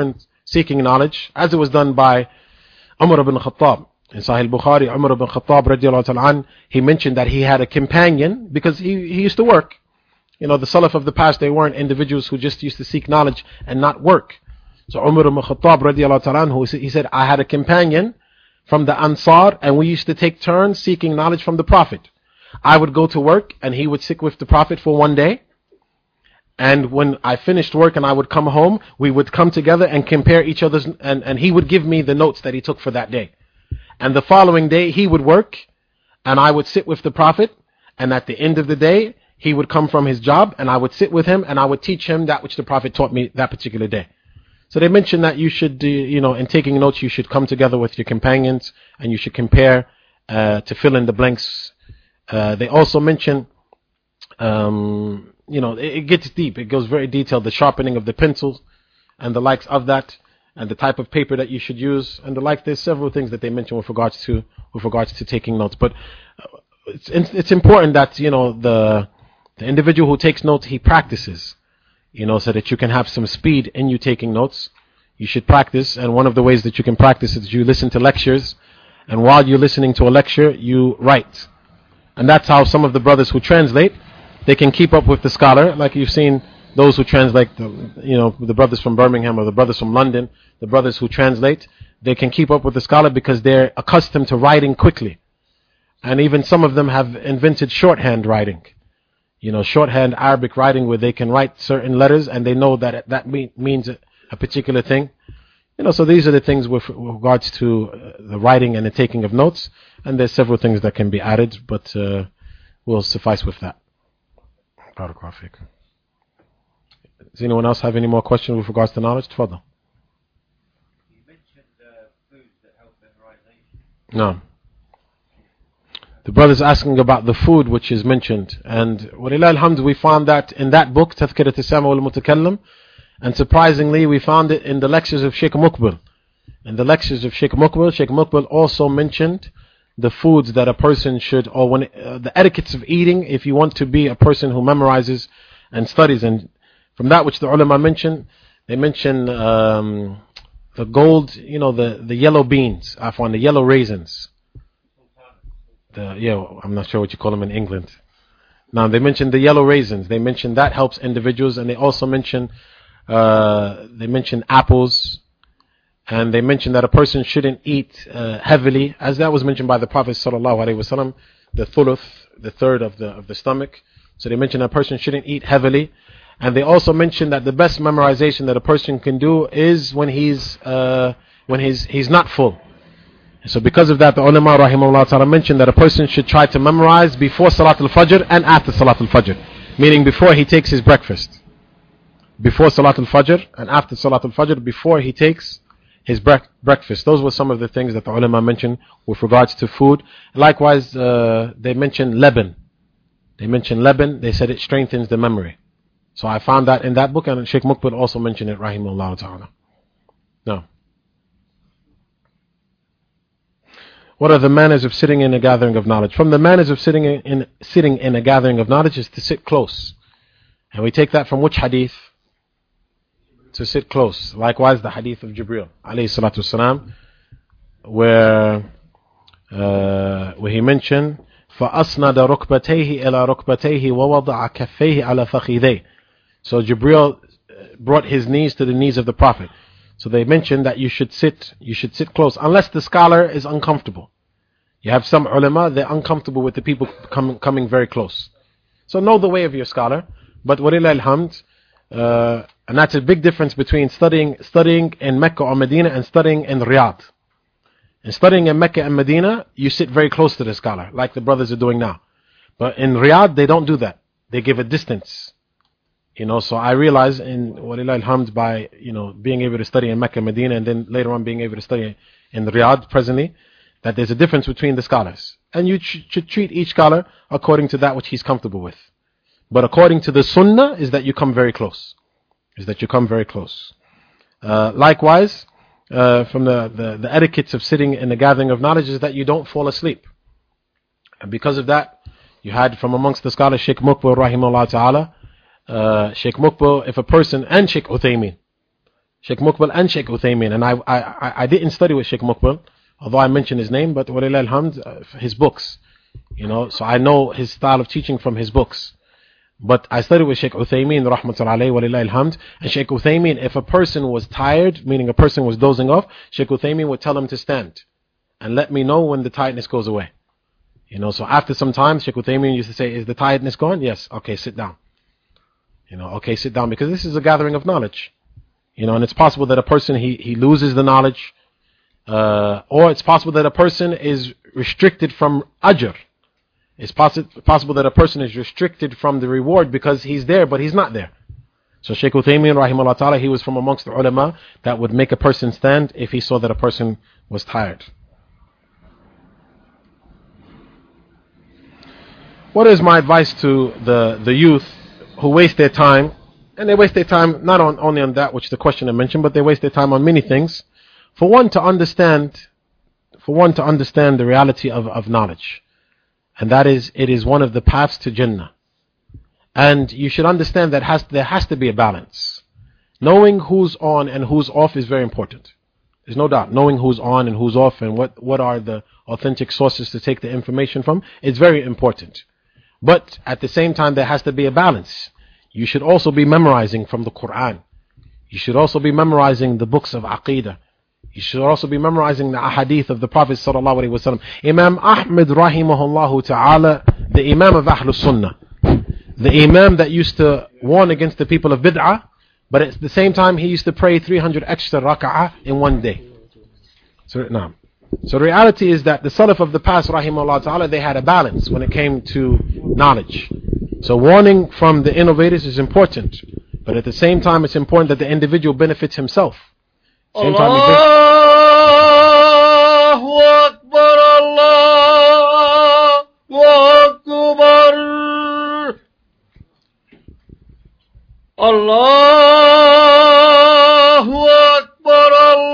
seeking knowledge, as it was done by Umar ibn Khattab. In Sahih Bukhari, Umar ibn Khattab radiallahu ta'ala an, he mentioned that he had a companion because he, he used to work. You know, the Salaf of the past, they weren't individuals who just used to seek knowledge and not work. So Umar ibn Khattab radiallahu ta'ala an, he said, I had a companion from the Ansar and we used to take turns seeking knowledge from the Prophet. I would go to work and he would sit with the Prophet for one day. And when I finished work and I would come home, we would come together and compare each other's, and, and he would give me the notes that he took for that day. And the following day he would work and I would sit with the Prophet, and at the end of the day he would come from his job and I would sit with him and I would teach him that which the Prophet taught me that particular day. So they mentioned that you should, uh, you know, in taking notes, you should come together with your companions and you should compare uh, to fill in the blanks. Uh, they also mention, um, you know, it, it gets deep. It goes very detailed. The sharpening of the pencils and the likes of that, and the type of paper that you should use, and the like. There's several things that they mention with regards to with regards to taking notes. But it's it's important that, you know, the the individual who takes notes, he practices, you know, so that you can have some speed in you taking notes. You should practice, and one of the ways that you can practice is you listen to lectures, and while you're listening to a lecture, you write. And that's how some of the brothers who translate, they can keep up with the scholar. Like you've seen those who translate, the, you know, the brothers from Birmingham or the brothers from London, the brothers who translate, they can keep up with the scholar because they're accustomed to writing quickly. And even some of them have invented shorthand writing. You know, shorthand Arabic writing where they can write certain letters and they know that that mean, means a, a particular thing. You know, so these are the things with regards to uh, the writing and the taking of notes. And there's several things that can be added, but uh, we'll suffice with that. Does anyone else have any more questions with regards to knowledge? Tfadal. You mentioned uh, foods that help memorization. No. The brother's asking about the food which is mentioned. And walillah alhamd, we found that in that book, Tadhkirat as-Sami' wal-Mutakallim. And surprisingly, we found it in the lectures of Sheikh Muqbil. In the lectures of Sheikh Muqbil, Sheikh Muqbil also mentioned the foods that a person should, or when uh, the etiquettes of eating, if you want to be a person who memorizes and studies. And from that which the ulama mentioned, they mention um, the gold, you know, the, the yellow beans, afwan, the yellow raisins. The, yeah, I'm not sure what you call them in England. Now, they mentioned the yellow raisins. They mentioned that helps individuals, and they also mention uh, they mention apples. And they mentioned that a person shouldn't eat uh, heavily, as that was mentioned by the Prophet sallallahu alaihi wasallam, the thuluth, the third of the of the stomach. So they mentioned that a person shouldn't eat heavily. And they also mentioned that the best memorization that a person can do is when he's uh, when he's he's not full. So because of that, the ulama rahimahullah ta'ala mentioned that a person should try to memorize before Salat al-Fajr and after Salat al-Fajr, meaning before he takes his breakfast. Before Salat al-Fajr and after Salat al-Fajr, before he takes his bre- breakfast. Those were some of the things that the ulama mentioned with regards to food. Likewise, uh, they mentioned leban. They mentioned leban. They said it strengthens the memory. So I found that in that book, and Sheikh Muqbil also mentioned it, rahimahullah ta'ala. No. What are the manners of sitting in a gathering of knowledge? From the manners of sitting in, in sitting in a gathering of knowledge is to sit close. And we take that from which hadith? To sit close. Likewise, the hadith of Jibreel alayhi salatu wasalam, where uh, where he mentioned فَأَسْنَدَ رُكْبَتَيْهِ إِلَى رُكْبَتَيْهِ وَوَضَعَ كَفَّيْهِ عَلَى فَخِذَيْهِ. So Jibreel brought his knees to the knees of the Prophet. So they mentioned that you should sit you should sit close, unless the scholar is uncomfortable. You have some ulama, they're uncomfortable with the people coming coming very close. So know the way of your scholar. But walillah alhamd, uh, and that's a big difference between studying studying in Mecca or Medina and studying in Riyadh. And studying in Mecca and Medina, you sit very close to the scholar, like the brothers are doing now. But in Riyadh, they don't do that. They give a distance. You know, so I realize in walillah alhamd, by, you know, being able to study in Mecca and Medina, and then later on being able to study in Riyadh presently, that there's a difference between the scholars. And you ch- should treat each scholar according to that which he's comfortable with. But according to the sunnah is that you come very close. Is that you come very close. Uh, likewise, uh, from the, the, the etiquettes of sitting in the gathering of knowledge is that you don't fall asleep. And because of that, you had from amongst the scholars Sheikh Muqbil rahimahullah ta'ala, uh, Sheikh Muqbil, if a person, and Sheikh Uthaymeen, Sheikh Muqbil and Sheikh Uthaymeen. And I, I, I didn't study with Sheikh Muqbil, although I mentioned his name, but walillah alhamd, uh, his books. You know, so I know his style of teaching from his books. But I studied with Sheikh Uthaymeen, rahmatullahi alayhi, walillah alhamd. And Sheikh Uthaymeen, if a person was tired, meaning a person was dozing off, Sheikh Uthaymeen would tell him to stand and let me know when the tiredness goes away. You know, so after some time, Sheikh Uthaymeen used to say, is the tiredness gone? Yes. Okay, sit down. You know, okay, sit down, because this is a gathering of knowledge. You know, and it's possible that a person, he, he loses the knowledge, uh, or it's possible that a person is restricted from ajr. It's possi- possible that a person is restricted from the reward because he's there, but he's not there. So Shaykh Uthaymeen, rahimahullah ta'ala, he was from amongst the ulama that would make a person stand if he saw that a person was tired. What is my advice to the, the youth who waste their time? And they waste their time not on, only on that which the questioner mentioned, but they waste their time on many things. For one to understand, for one to understand the reality of, of knowledge. And that is, it is one of the paths to Jannah. And you should understand that has, there has to be a balance. Knowing who's on and who's off is very important. There's no doubt. Knowing who's on and who's off and what, what are the authentic sources to take the information from, it's very important. But at the same time, there has to be a balance. You should also be memorizing from the Quran. You should also be memorizing the books of Aqeedah. You should also be memorizing the ahadith of the Prophet sallallahu alaihi wasallam. Imam Ahmad rahimahullah ta'ala, the Imam of Ahlul Sunnah, the Imam that used to warn against the people of bid'ah, but at the same time he used to pray three hundred extra rak'ah in one day. So, no. So the reality is that the Salaf of the past, rahimahullah ta'ala, they had a balance when it came to knowledge. So warning from the innovators is important, but at the same time it's important that the individual benefits himself. Same time Allahu Akbar, Allahu Akbar, Allahu Akbar,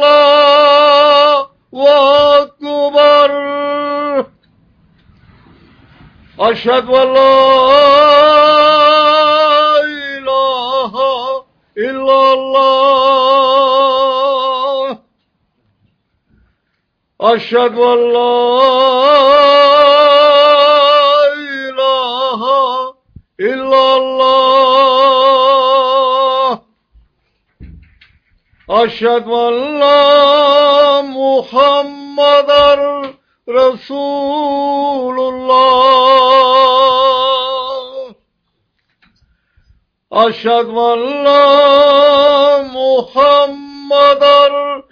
Allahu Akbar. Ashhadu an la ilaha illallah. Ashhadu an la ilaha illallah. Ashhadu an la Muhammadar Rasulullah. Ashhadu an la Muhammadar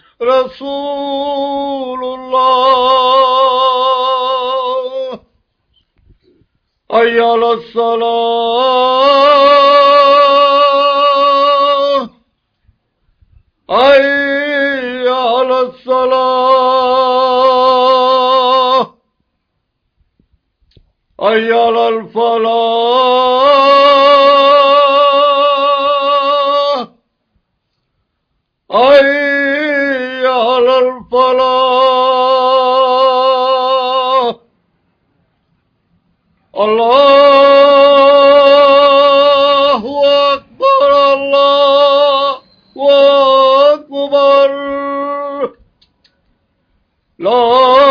Rasulullah. Hayya ala salah. Hayya ala salah. Hayya ala al-falah. Hayya ala al-falah. Allahu Akbar, Allahu Akbar. La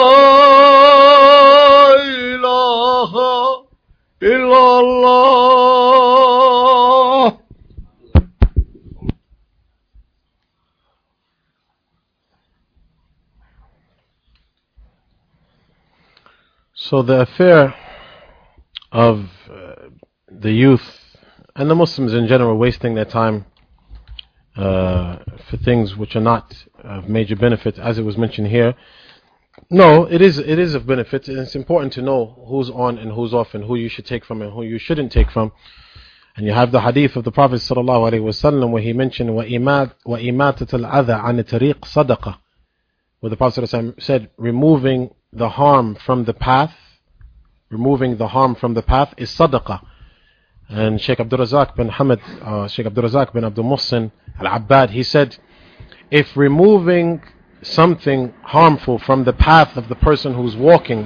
ilaha illallah. So the affair of uh, the youth and the Muslims in general wasting their time uh, for things which are not of major benefit, as it was mentioned here. No, it is it is of benefit, and it's important to know who's on and who's off, and who you should take from and who you shouldn't take from. And you have the hadith of the Prophet sallallahu alaihi wasallam where he mentioned وَإِمَاتَةَ الْأَذَى عَنِ الطَّرِيقِ صَدَقَةٌ, where the Prophet sallallahu alaihi wasallam said, removing the harm from the path, removing the harm from the path is sadaqah. And Sheikh Abdul Razak bin Hamad, uh, Sheikh Abdul Razak bin Abdul Muhsin Al-Abbad, he said, if removing something harmful from the path of the person who's walking,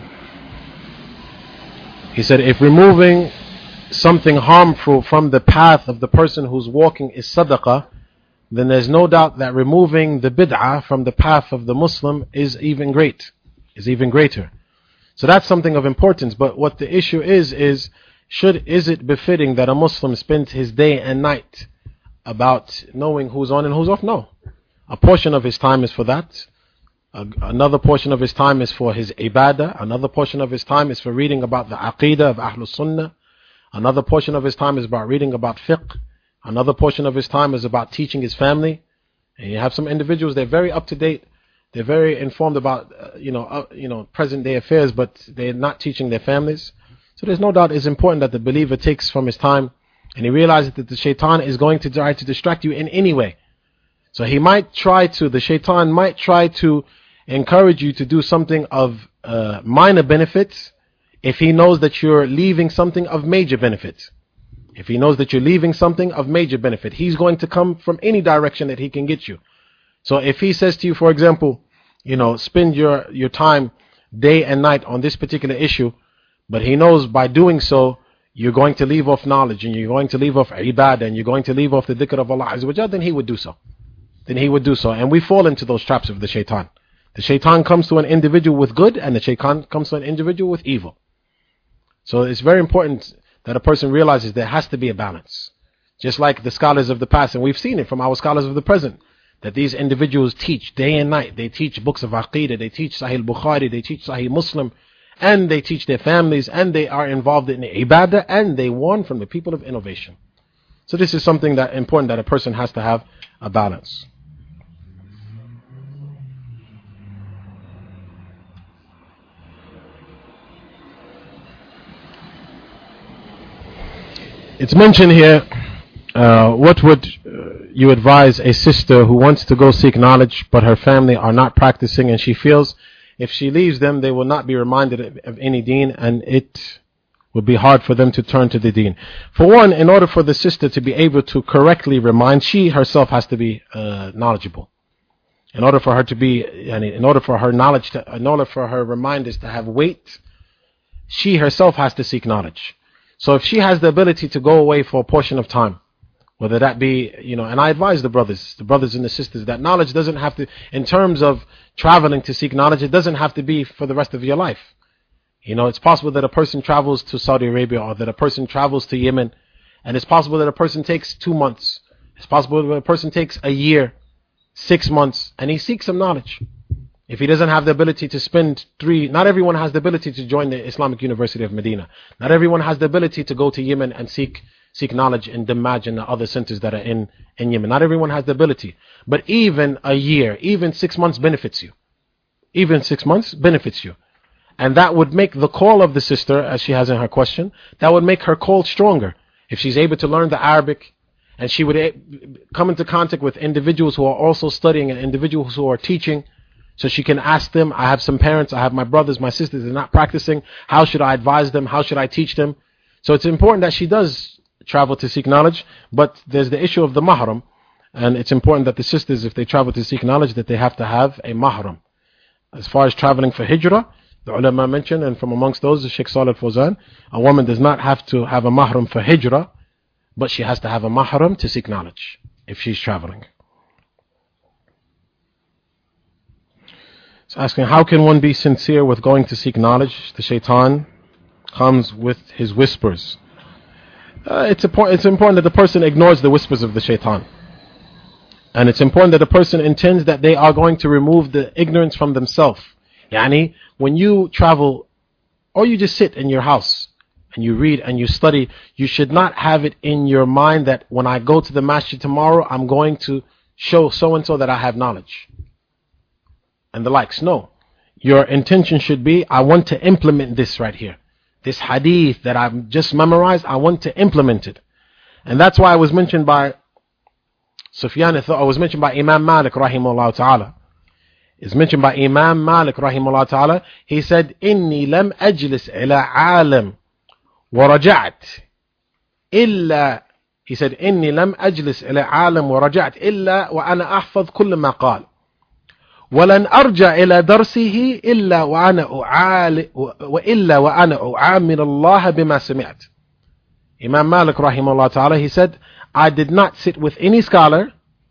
he said, if removing something harmful from the path of the person who's walking is sadaqah, then there's no doubt that removing the bid'ah from the path of the Muslim is even great, is even greater. So that's something of importance. But what the issue is, is should is it befitting that a Muslim spends his day and night about knowing who's on and who's off? No. A portion of his time is for that. A, another portion of his time is for his ibadah. Another portion of his time is for reading about the aqidah of Ahlul Sunnah. Another portion of his time is about reading about fiqh. Another portion of his time is about teaching his family. And you have some individuals, they're very up to date. They're very informed about, uh, you know, uh, you know, present day affairs, but they're not teaching their families. So there's no doubt it's important that the believer takes from his time and he realizes that the shaitan is going to try to distract you in any way. So he might try to, the shaitan might try to encourage you to do something of uh, minor benefits if he knows that you're leaving something of major benefit. If he knows that you're leaving something of major benefit, he's going to come from any direction that he can get you. So if he says to you, for example, you know, spend your, your time day and night on this particular issue, but he knows by doing so, you're going to leave off knowledge and you're going to leave off ibadah and you're going to leave off the dhikr of Allah Azza wa Jal, then he would do so. Then he would do so. And we fall into those traps of the shaitan. The shaitan comes to an individual with good and the shaitan comes to an individual with evil. So it's very important that a person realizes there has to be a balance. Just like the scholars of the past, and we've seen it from our scholars of the present, that these individuals teach day and night. They teach books of Aqidah, they teach Sahih Bukhari, they teach Sahih Muslim, and they teach their families, and they are involved in ibadah, and they warn from the people of innovation. So this is something that important that a person has to have a balance. It's mentioned here, uh, what would uh, you advise a sister who wants to go seek knowledge but her family are not practicing and she feels if she leaves them they will not be reminded of, of any deen and it would be hard for them to turn to the deen. For one, in order for the sister to be able to correctly remind, she herself has to be uh, knowledgeable. In order for her to be, in order for her knowledge, to, in order for her reminders to have weight, she herself has to seek knowledge. So if she has the ability to go away for a portion of time, whether that be, you know, and I advise the brothers, the brothers and the sisters, that knowledge doesn't have to, in terms of traveling to seek knowledge, it doesn't have to be for the rest of your life. You know, it's possible that a person travels to Saudi Arabia or that a person travels to Yemen, and it's possible that a person takes two months. It's possible that a person takes a year, six months, and he seeks some knowledge. If he doesn't have the ability to spend three, not everyone has the ability to join the Islamic University of Medina. Not everyone has the ability to go to Yemen and seek seek knowledge in Damaj and the other centers that are in, in Yemen. Not everyone has the ability. But even a year, even six months benefits you. Even six months benefits you. And that would make the call of the sister, as she has in her question, that would make her call stronger. If she's able to learn the Arabic, and she would come into contact with individuals who are also studying and individuals who are teaching, so she can ask them, I have some parents, I have my brothers, my sisters, they're not practicing. How should I advise them? How should I teach them? So it's important that she does travel to seek knowledge, but there's the issue of the mahram. And it's important that the sisters, if they travel to seek knowledge, that they have to have a mahram. As far as traveling for hijrah, the ulama mentioned, and from amongst those, the Sheikh Salih Fawzan, a woman does not have to have a mahram for hijrah, but she has to have a mahram to seek knowledge if she's traveling. It's asking, how can one be sincere with going to seek knowledge? The shaitan comes with his whispers. Uh, it's, a, it's important that the person ignores the whispers of the shaitan. And it's important that the person intends that they are going to remove the ignorance from themselves. Yani, when you travel, or you just sit in your house, and you read and you study, you should not have it in your mind that when I go to the masjid tomorrow, I'm going to show so-and-so that I have knowledge. And the likes. No. Your intention should be, I want to implement this right here. This hadith that I've just memorized, I want to implement it. And that's why it was mentioned by Sufyan, it was mentioned by Imam Malik rahimahullah ta'ala. It's mentioned by Imam Malik rahimahullah ta'ala. He said, Inni lam ajlis ila alam wa raja'at illa, he said, Inni lam ajlis ila alam wa raja'at illa wa ana ahfaz kull ma qal. ولن أرجع إلى درسه إلا وأنا أعال وإلا وأنا أعامل الله بما سمعت. Imam Malik rahimahullah ta'ala, he said, I did not sit with any scholar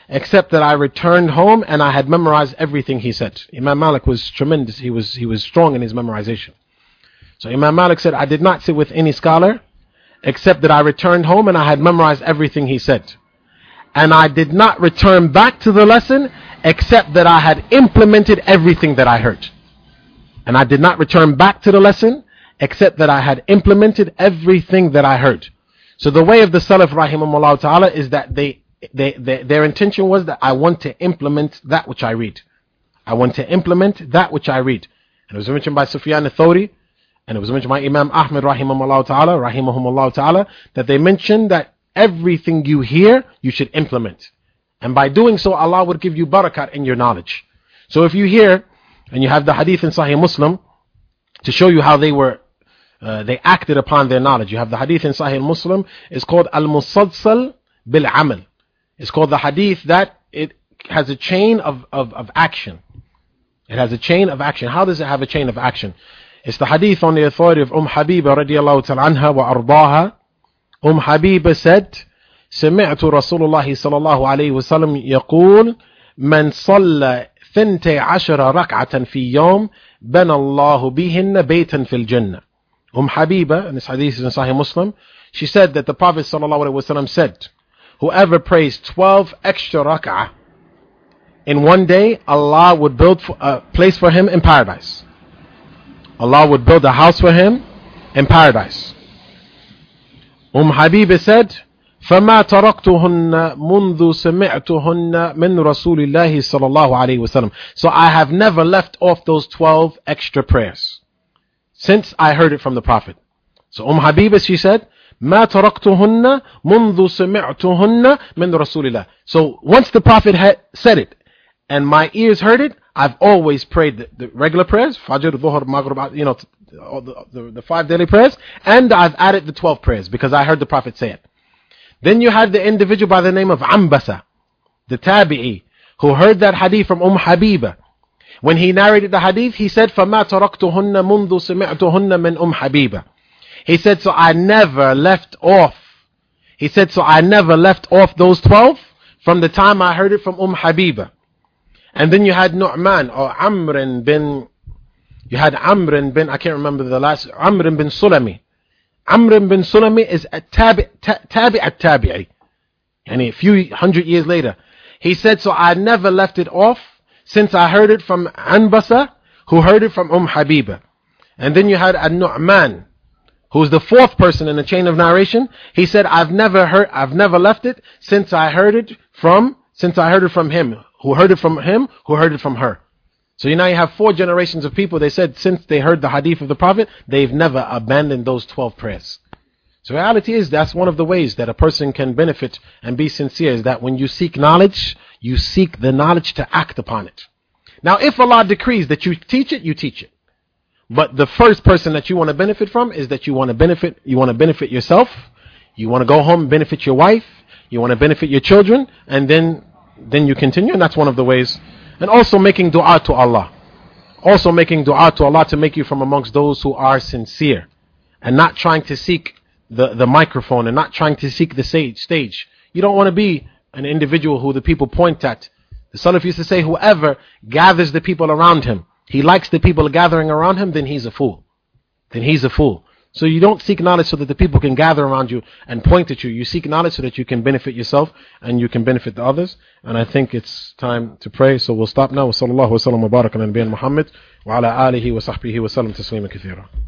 except that I returned home and I had memorized everything he said. Imam Malik was tremendous. He was, he was strong in his memorization. So Imam Malik said, I did not sit with any scholar except that I returned home and I had memorized everything he said. And I did not return back to the lesson except that I had implemented everything that I heard. And I did not return back to the lesson except that I had implemented everything that I heard. So the way of the Salaf rahimahumullah ta'ala is that they, they, they, their intention was that I want to implement that which I read. I want to implement that which I read. And it was mentioned by Sufyan al-Thawri, and it was mentioned by Imam Ahmad rahimahumullah ta'ala, rahimahumullah ta'ala, that they mentioned that everything you hear, you should implement. And by doing so, Allah would give you barakat in your knowledge. So if you hear, and you have the hadith in Sahih Muslim, to show you how they were, uh, they acted upon their knowledge. You have the hadith in Sahih Muslim, it's called Al-Musadsal Bil-Amal. It's called the hadith that it has a chain of, of, of action. It has a chain of action. How does it have a chain of action? It's the hadith on the authority of Umm Habiba radiyallahu ta'ala anha wa ardaha. Umm Habiba said, سمعت رسول الله صلى الله عليه وسلم يقول من صلى ثنتي عشر ركعة في يوم بنى الله بهن بيتا في الجنة. Umm Habiba, and this hadith is in Sahih Muslim, she said that the Prophet صلى الله عليه وسلم said, whoever prays twelve extra rak'ah in one day, Allah would build a place for him in paradise. Allah would build a house for him in paradise. Umm Habiba said, فما تركتهن منذ سمعتهن من رسول الله صلى الله عليه وسلم. So I have never left off those twelve extra prayers since I heard it from the Prophet. So Umm Habiba, she said, ما تركتهن منذ سمعتهن من رسول الله. So once the Prophet had said it and my ears heard it, I've always prayed the, the regular prayers, Fajr, Dhuhr, Maghrib, you know, the, the, the five daily prayers, and I've added the twelve prayers because I heard the Prophet say it. Then you had the individual by the name of Ambasa, the Tabi'i, who heard that hadith from Umm Habiba. When he narrated the hadith, he said, فَمَا تَرَكْتُهُنَّ مُنْذُ سِمِعْتُهُنَّ مِنْ Umm Habiba. He said, so I never left off. He said, so I never left off those twelve from the time I heard it from Umm Habiba. And then you had Nu'man or Amr bin, you had Amr bin, I can't remember the last, Amr bin Sulami. Amr bin Sulami is a tabi, tabi at tabi'i. And a few hundred years later, he said, so I never left it off since I heard it from Anbasa, who heard it from Umm Habiba. And then you had An-Nu'man, who's the fourth person in the chain of narration. He said, I've never heard, I've never left it since I heard it from, since I heard it from him, who heard it from him, who heard it from her. So you now you have four generations of people. They said since they heard the hadith of the Prophet, they've never abandoned those twelve prayers. So reality is that's one of the ways that a person can benefit and be sincere, is that when you seek knowledge, you seek the knowledge to act upon it. Now if Allah decrees that you teach it, you teach it. But the first person that you want to benefit from is that you want to benefit, you want to benefit yourself, you want to go home and benefit your wife, you want to benefit your children, and then then you continue, and that's one of the ways. And also making dua to Allah. Also making dua to Allah to make you from amongst those who are sincere. And not trying to seek the, the microphone and not trying to seek the stage. You don't want to be an individual who the people point at. The Salaf used to say, whoever gathers the people around him, he likes the people gathering around him, then he's a fool. Then he's a fool. So you don't seek knowledge so that the people can gather around you and point at you. You seek knowledge so that you can benefit yourself and you can benefit the others. And I think it's time to pray. So we'll stop now. Wa sallallahu wa sallam wa baraka ala nabiyyina Muhammad wa ala alihi wa sahbihi wa sallam tasliman kathira.